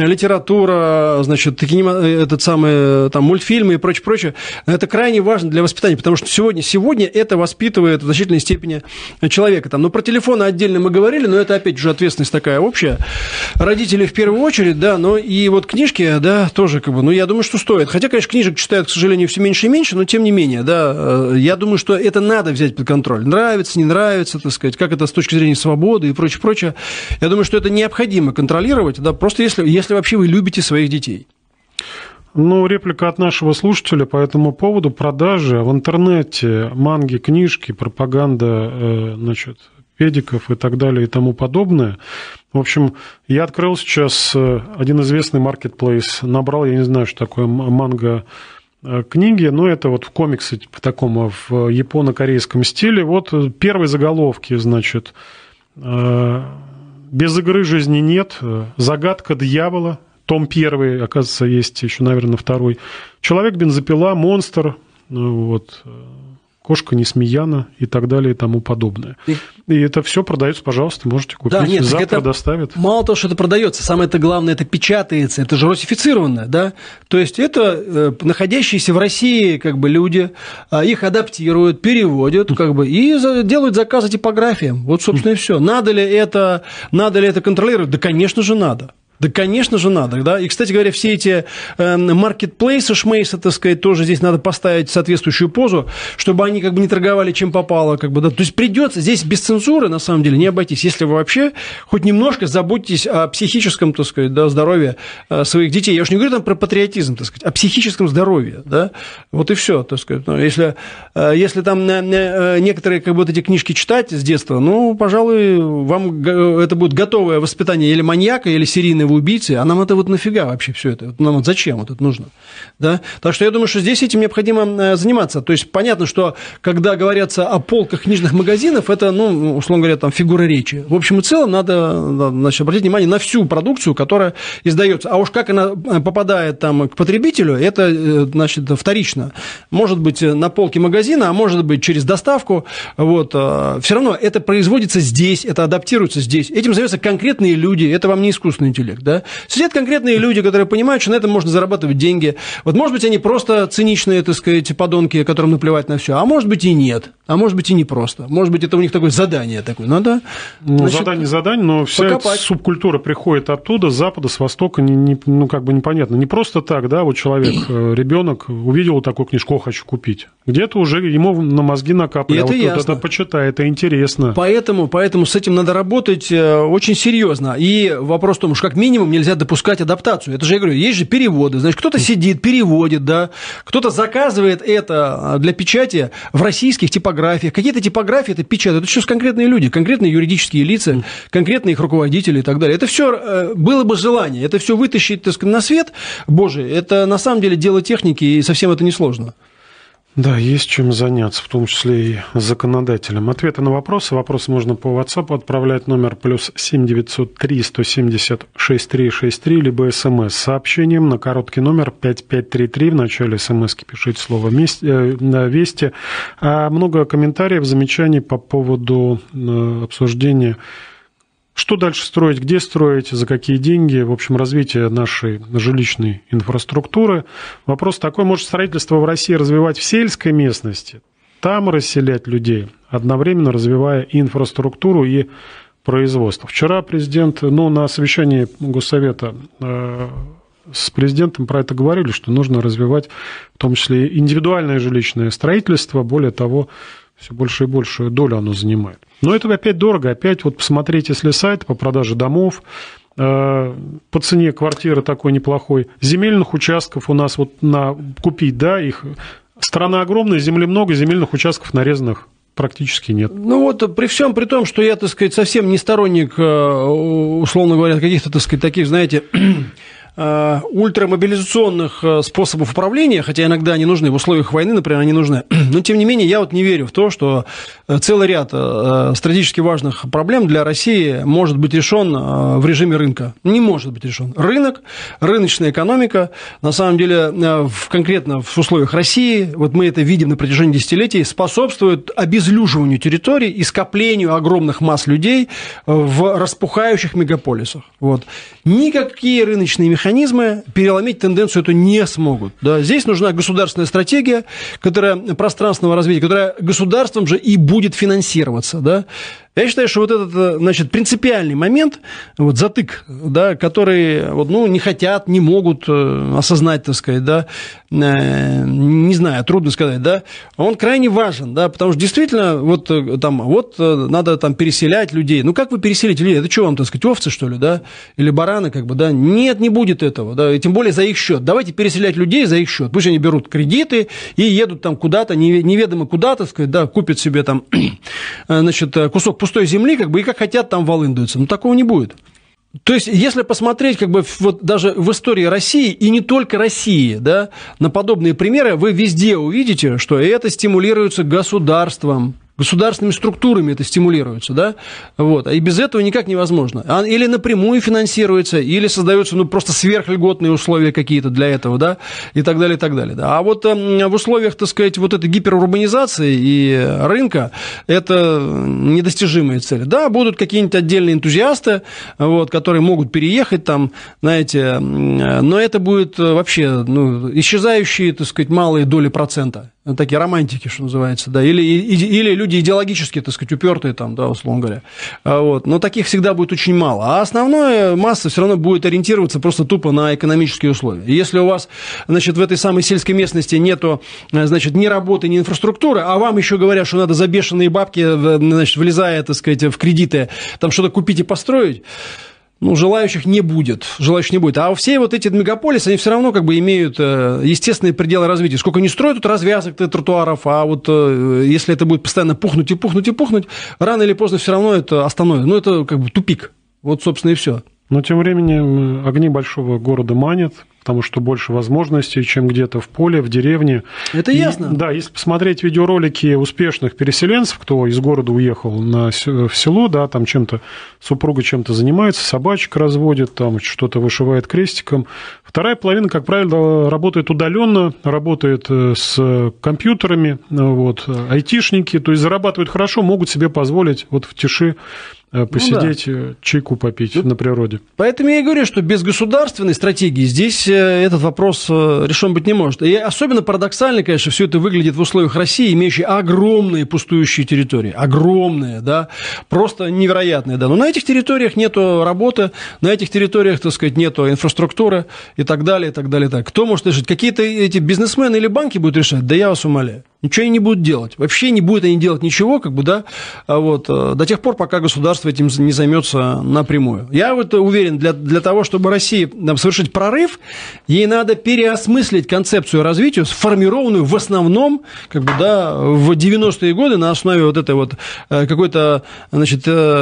литература, значит, кинема, этот самый, там, мультфильмы и прочее, прочее, это крайне важно для воспитания, потому что сегодня, сегодня это воспитывает в значительной степени человека. Там, ну, про телефоны отдельно мы говорили, но это, опять же, ответственность такая общая. Родители в первую очередь, да, но и вот книжки, да, тоже, как бы, ну, я думаю, что стоит. Хотя, конечно, книжек читают, к сожалению, все меньше и меньше, но тем не менее, да, я думаю, что это надо взять под контроль. Нравится, не нравится, так сказать, как это с точки зрения свободы и прочее, прочее. Я думаю, что это необходимо контролировать, да, просто если, если вообще вы любите своих детей. Ну, реплика от нашего слушателя по этому поводу: продажи в интернете, манги, книжки, пропаганда, значит, педиков и так далее и тому подобное. В общем, я открыл сейчас один известный маркетплейс, набрал, я не знаю, что такое манго книги, но это вот в комиксе по такому, в японо-корейском стиле. Вот первые заголовки, значит, «Без игры жизни нет», «Загадка дьявола», том первый, оказывается, есть еще, наверное, второй, «Человек-бензопила», «Монстр», вот, «Кошка Несмеяна» и так далее и тому подобное. И, и это все продается, пожалуйста, можете купить. Да, нет, завтра доставят. Мало того, что это продается, самое-то главное, это печатается, это же русифицированное, да? То есть это э, находящиеся в России как бы люди, э, их адаптируют, переводят, как бы, и за, делают заказы типографиям. Вот, собственно, и все. Надо ли это, надо ли это контролировать? Да, конечно же, надо. Да, конечно же, надо, да. И, кстати говоря, все эти маркетплейсы, шмейсы, так сказать, тоже здесь надо поставить соответствующую позу, чтобы они как бы не торговали чем попало, как бы, да. То есть придется здесь без цензуры, на самом деле, не обойтись, если вы вообще хоть немножко заботитесь о психическом, так сказать, да, здоровье своих детей. Я уж не говорю там про патриотизм, так сказать, о психическом здоровье, да. Вот и все, так сказать. Ну, если, если там некоторые как бы вот эти книжки читать с детства, ну, пожалуй, вам это будет готовое воспитание или маньяка, или серийного убийцы, а нам это вот нафига вообще все это? Нам вот зачем вот это нужно? Да? Так что я думаю, что здесь этим необходимо заниматься. То есть понятно, что когда говорятся о полках книжных магазинов, это, ну, условно говоря, там фигура речи. В общем и целом надо, значит, обратить внимание на всю продукцию, которая издается. А уж как она попадает там к потребителю, это, значит, вторично. Может быть, на полке магазина, а может быть, через доставку. Вот. Все равно это производится здесь, это адаптируется здесь. Этим занимаются конкретные люди, это вам не искусственный интеллект. денег, да. Сидят конкретные люди, которые понимают, что на этом можно зарабатывать деньги. Вот, может быть, они просто циничные, так сказать, подонки, которым наплевать на все, а может быть и нет, а может быть и не просто. Может быть, это у них такое задание такое. Надо, ну, значит, задание, задание, но вся эта субкультура приходит оттуда, с запада, с востока, не, не, ну, как бы непонятно. Не просто так, да, вот человек, ребенок увидел такую книжку, хочу купить. Где-то уже ему на мозги накапали, а вот ясно. это почитай, это интересно. Поэтому, поэтому с этим надо работать очень серьезно. И вопрос в том, что как минимум нельзя допускать адаптацию. Это же, я говорю, есть же переводы. Значит, кто-то сидит, переводит, да, кто-то заказывает это для печати в российских типографиях. Какие-то типографии это печатают. Это сейчас конкретные люди, конкретные юридические лица, конкретные их руководители и так далее. Это все было бы желание. Это все вытащить, так сказать, на свет Божий. Это на самом деле дело техники, и совсем это несложно. Да, есть чем заняться, в том числе и законодателям. Ответы на вопросы. Вопросы можно по WhatsApp отправлять, номер плюс семь девятьсот три сто семьдесят шесть три шесть три, либо смс с сообщением на короткий номер пять пять три три. В начале смски пишите слово «Вести». А много комментариев, замечаний по поводу обсуждения, что дальше строить, где строить, за какие деньги, в общем, развитие нашей жилищной инфраструктуры. Вопрос такой, может строительство в России развивать в сельской местности, там расселять людей, одновременно развивая и инфраструктуру, и производство. Вчера президент, ну, на совещании Госсовета э, с президентом про это говорили, что нужно развивать в том числе и индивидуальное жилищное строительство, более того, все больше и большую долю оно занимает. Но это опять дорого. Опять вот посмотрите, если сайт по продаже домов, э, по цене квартиры такой неплохой, земельных участков у нас вот на купить, да, их страна огромная, земли много, земельных участков нарезанных практически нет. Ну вот при всем при том, что я, так сказать, совсем не сторонник, условно говоря, каких-то, так сказать, таких, знаете, ультрамобилизационных способов управления, хотя иногда они нужны, в условиях войны, например, они нужны. Но, тем не менее, я вот не верю в то, что целый ряд стратегически важных проблем для России может быть решен в режиме рынка. Не может быть решен. Рынок, рыночная экономика, на самом деле, в, конкретно в условиях России, вот мы это видим на протяжении десятилетий, способствует обезлюживанию территорий и скоплению огромных масс людей в распухающих мегаполисах. Вот. Никакие рыночные механизмы механизмы переломить тенденцию эту не смогут. Да? Здесь нужна государственная стратегия, которая пространственного развития, которая государством же и будет финансироваться. Да? Я считаю, что вот этот, значит, принципиальный момент, вот затык, да, который вот, ну, не хотят, не могут осознать, так сказать, да, не знаю, трудно сказать, да, он крайне важен, да, потому что действительно вот, там, вот надо там переселять людей. Ну, как вы переселите людей? Это что вам, так сказать, овцы, что ли, да, или бараны, как бы, да? Нет, не будет этого, да, и тем более за их счет. Давайте переселять людей за их счет. Пусть они берут кредиты и едут там куда-то, неведомо куда, так сказать, да, купят себе там, значит, кусок пустой земли, как бы, и как хотят там волындуются. Но такого не будет. То есть, если посмотреть, как бы, вот даже в истории России, и не только России, да, на подобные примеры, вы везде увидите, что это стимулируется государством, государственными структурами это стимулируется, да, вот, и без этого никак невозможно. Или напрямую финансируется, или создаются, ну, просто сверхльготные условия какие-то для этого, да, и так далее, и так далее. Да. А вот в условиях, так сказать, вот этой гиперурбанизации и рынка это недостижимые цели. Да, будут какие-нибудь отдельные энтузиасты, вот, которые могут переехать там, знаете, но это будет вообще, ну, исчезающие, так сказать, малые доли процента. Такие романтики, что называется, да, или, или люди идеологически, так сказать, упертые там, да, условно говоря, вот, но таких всегда будет очень мало, а основная масса все равно будет ориентироваться просто тупо на экономические условия. И если у вас, значит, в этой самой сельской местности нету, значит, ни работы, ни инфраструктуры, а вам еще говорят, что надо за бешеные бабки, значит, влезая, так сказать, в кредиты, там что-то купить и построить, ну, желающих не будет, желающих не будет. А все вот эти мегаполисы, они все равно как бы имеют естественные пределы развития. Сколько не строят тут развязок тротуаров, а вот если это будет постоянно пухнуть и пухнуть и пухнуть, рано или поздно все равно это остановит. Ну, это как бы тупик. Вот, собственно, и все. Но тем временем огни большого города манят, потому что больше возможностей, чем где-то в поле, в деревне. Это и, ясно. Да, если посмотреть видеоролики успешных переселенцев, кто из города уехал на, в село, да, там чем-то, супруга чем-то занимается, собачек разводит, там что-то вышивает крестиком. Вторая половина, как правило, работает удаленно, работает с компьютерами, вот, айтишники, то есть зарабатывают хорошо, могут себе позволить вот в тиши посидеть, ну, да, чайку попить ну, на природе. Поэтому я и говорю, что без государственной стратегии здесь этот вопрос решен быть не может. И особенно парадоксально, конечно, все это выглядит в условиях России, имеющей огромные пустующие территории. Огромные, да, просто невероятные, да. Но на этих территориях нету работы, на этих территориях, так сказать, нету инфраструктуры и так далее, и так далее. Так. Кто может решить? Какие-то эти бизнесмены или банки будут решать? Да я вас умоляю. Ничего они не будут делать. Вообще не будут они делать ничего, как бы, да, вот, до тех пор, пока государство этим не займется напрямую. Я вот уверен, для, для того, чтобы России там, совершить прорыв, ей надо переосмыслить концепцию развития, сформированную в основном, как бы, да, в девяностые годы на основе вот этой вот какой-то, значит,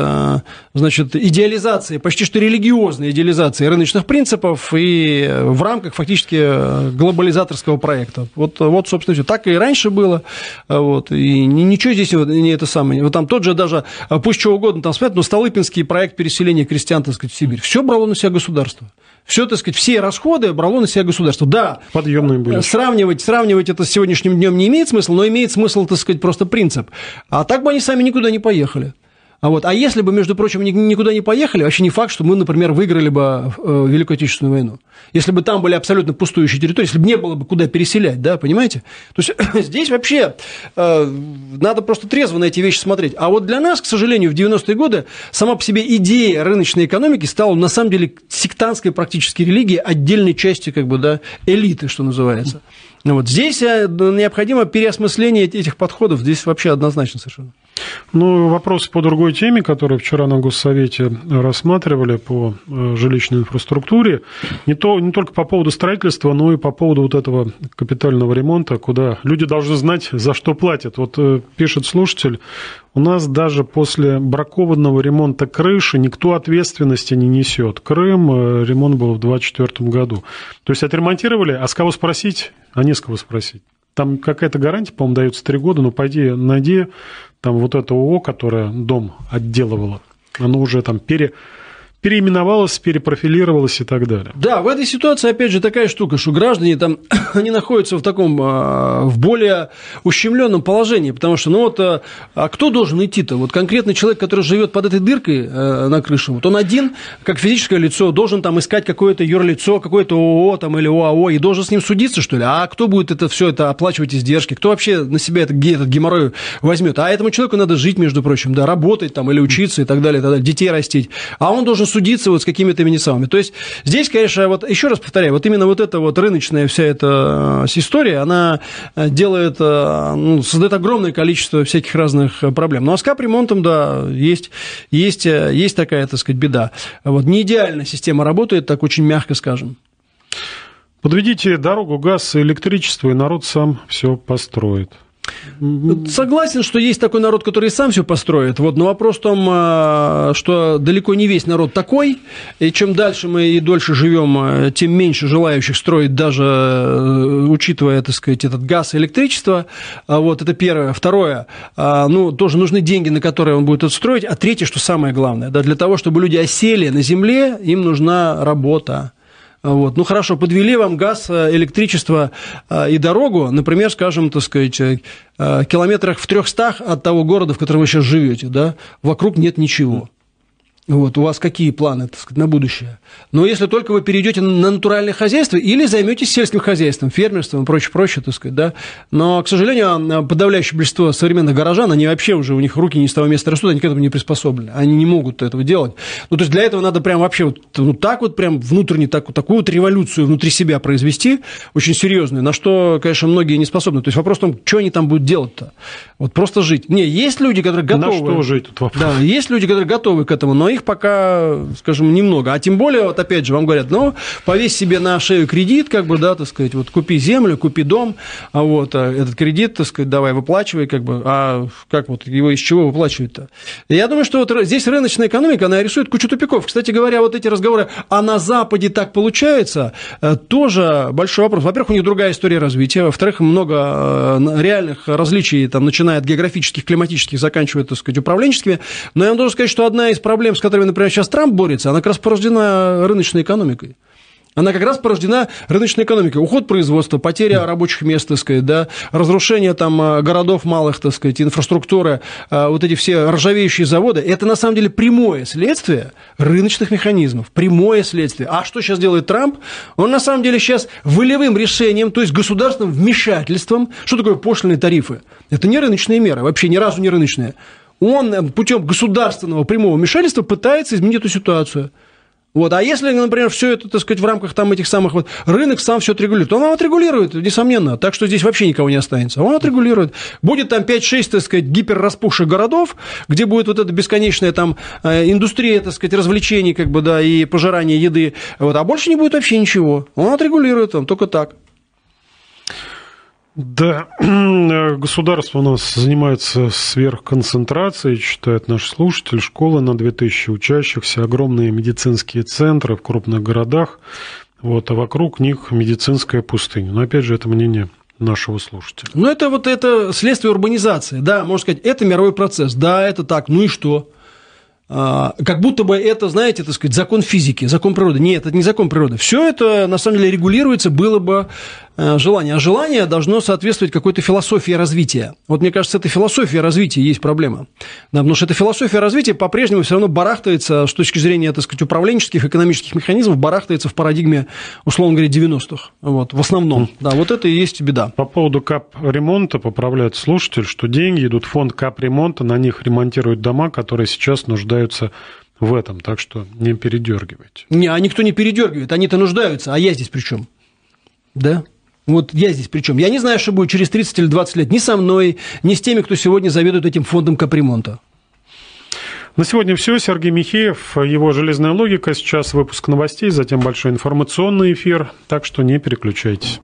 значит, идеализации, почти что религиозной идеализации рыночных принципов и в рамках фактически глобализаторского проекта. Вот, вот собственно, все. Так и раньше было. Вот, и ничего здесь не это самое. Вот там тот же даже, пусть чего угодно там смотрят, но Столыпинский проект переселения крестьян, так сказать, в Сибирь. Все брало на себя государство. Все, так сказать, все расходы брало на себя государство. Да, подъемные были. Сравнивать, сравнивать это с сегодняшним днем не имеет смысла, но имеет смысл, так сказать, просто принцип. А так бы они сами никуда не поехали. А, вот, а если бы, между прочим, никуда не поехали, вообще не факт, что мы, например, выиграли бы Великую Отечественную войну. Если бы там были абсолютно пустующие территории, если бы не было бы куда переселять, да, понимаете? То есть здесь вообще э, надо просто трезво на эти вещи смотреть. А вот для нас, к сожалению, в девяностые годы сама по себе идея рыночной экономики стала, на самом деле, сектантской практически религией, отдельной части, как бы, да, элиты, что называется. Вот здесь необходимо переосмысление этих подходов, здесь вообще однозначно совершенно. Ну, вопрос по другой теме, которую вчера на Госсовете рассматривали по жилищной инфраструктуре, не, то, не только по поводу строительства, но и по поводу вот этого капитального ремонта, куда люди должны знать, за что платят. Вот пишет слушатель, у нас даже после бракованного ремонта крыши никто ответственности не несет. Крым, ремонт был в двадцать четвёртом году. То есть отремонтировали, а с кого спросить? А не с кого спросить. Там какая-то гарантия, по-моему, дается три года, но пойди найди, там вот это ООО, которое дом отделывало, оно уже там пере... переименовалось, перепрофилировалось и так далее. Да, в этой ситуации, опять же, такая штука, что граждане там, они находятся в таком, в более ущемленном положении, потому что, ну вот, а кто должен идти-то? Вот конкретный человек, который живет под этой дыркой на крыше, вот он один, как физическое лицо, должен там искать какое-то юрлицо, какое-то ООО там, или ОАО, и должен с ним судиться, что ли? А кто будет это все это оплачивать издержки? Кто вообще на себя это, этот геморрой возьмет? А этому человеку надо жить, между прочим, да, работать там или учиться и так далее, и так далее, детей растить. А он должен судиться вот с какими-то венесамами. То есть здесь, конечно, вот еще раз повторяю, вот именно вот эта вот рыночная вся эта история, она делает, ну, создает огромное количество всяких разных проблем. Ну, а с капремонтом, да, есть, есть, есть такая, так сказать, беда. Вот не идеальная система работает, так очень мягко скажем. Подведите дорогу, газ и электричество, и народ сам все построит. Согласен, что есть такой народ, который сам все построит. Вот, но вопрос в том, что далеко не весь народ такой, и чем дальше мы и дольше живем, тем меньше желающих строить, даже учитывая, так сказать, этот газ и электричество. Вот, это первое. Второе, ну, тоже нужны деньги, на которые он будет это строить. А третье, что самое главное, да, для того, чтобы люди осели на земле, им нужна работа. Вот. Ну, хорошо, подвели вам газ, электричество и дорогу, например, скажем, так сказать, километрах в трехстах от того города, в котором вы сейчас живете, да, вокруг нет ничего. Вот, у вас какие планы, так сказать, на будущее? Но если только вы перейдете на натуральное хозяйство или займетесь сельским хозяйством, фермерством и прочее, прочее, так сказать, да. Но, к сожалению, подавляющее большинство современных горожан, они вообще уже, у них руки не с того места растут, они к этому не приспособлены, они не могут этого делать. Ну, то есть для этого надо прям вообще вот, вот так вот, прям внутренне, так, вот, такую вот революцию внутри себя произвести, очень серьезную, на что, конечно, многие не способны. То есть вопрос в том, что они там будут делать-то? Вот просто жить. Не, есть люди, которые готовы... На что жить, тут вопрос. Да, есть люди, которые готовы к этому, но их их пока, скажем, немного. А тем более, вот опять же, вам говорят, ну, повесь себе на шею кредит, как бы, да, так сказать, вот купи землю, купи дом, а вот а этот кредит, так сказать, давай выплачивай, как бы, а как вот его из чего выплачивать-то? Я думаю, что вот здесь рыночная экономика, она рисует кучу тупиков. Кстати говоря, вот эти разговоры, а на Западе так получается, тоже большой вопрос. Во-первых, у них другая история развития, во-вторых, много реальных различий, там, начиная от географических, климатических, заканчивая, так сказать, управленческими. Но я вам должен сказать, что одна из проблем, с которыми, например, сейчас Трамп борется, она как раз порождена рыночной экономикой. Она как раз порождена рыночной экономикой. Уход производства, потеря рабочих мест, так сказать, да, разрушение там городов малых, так сказать, инфраструктуры, вот эти все ржавеющие заводы. Это, на самом деле, прямое следствие рыночных механизмов. Прямое следствие. А что сейчас делает Трамп? Он, на самом деле, сейчас волевым решением, то есть государственным вмешательством. Что такое пошлинные тарифы? Это не рыночные меры, вообще ни разу не рыночные. Он путем государственного прямого вмешательства пытается изменить эту ситуацию. Вот. А если, например, все это, так сказать, в рамках там этих самых вот рынок сам все отрегулирует, то он отрегулирует, несомненно. Так что здесь вообще никого не останется. Он отрегулирует. Будет там пять-шесть, так сказать, гиперраспухших городов, где будет вот эта бесконечная там индустрия, так сказать, развлечений, как бы, да, и пожирания еды. Вот. А больше не будет вообще ничего. Он отрегулирует там, только так. Да, государство у нас занимается сверхконцентрацией, считает наш слушатель. Школы на две тысячи учащихся, огромные медицинские центры в крупных городах, вот, а вокруг них медицинская пустыня. Но, опять же, это мнение нашего слушателя. Ну, это вот это следствие урбанизации, да, можно сказать, это мировой процесс, да, это так, ну и что? Как будто бы это, знаете, так сказать, закон физики, закон природы. Нет, это не закон природы. Все это, на самом деле, регулируется, было бы желание. А желание должно соответствовать какой-то философии развития. Вот, мне кажется, это философия развития есть проблема. Да, потому что эта философия развития по-прежнему все равно барахтается, с точки зрения, так сказать, управленческих, экономических механизмов, барахтается в парадигме, условно говоря, девяностых. Вот, в основном. Да, вот это и есть беда. По поводу капремонта поправляет слушатель, что деньги идут в фонд капремонта, на них ремонтируют дома, которые сейчас нуждаются в этом, так что не передергивайте. Не, а никто не передергивает, они-то нуждаются, а я здесь при чем? Да? Вот я здесь при чем? Я не знаю, что будет через тридцать или двадцать лет ни со мной, ни с теми, кто сегодня заведует этим фондом капремонта. На сегодня все. Сергей Михеев, его «Железная логика». Сейчас выпуск новостей, затем большой информационный эфир, так что не переключайтесь.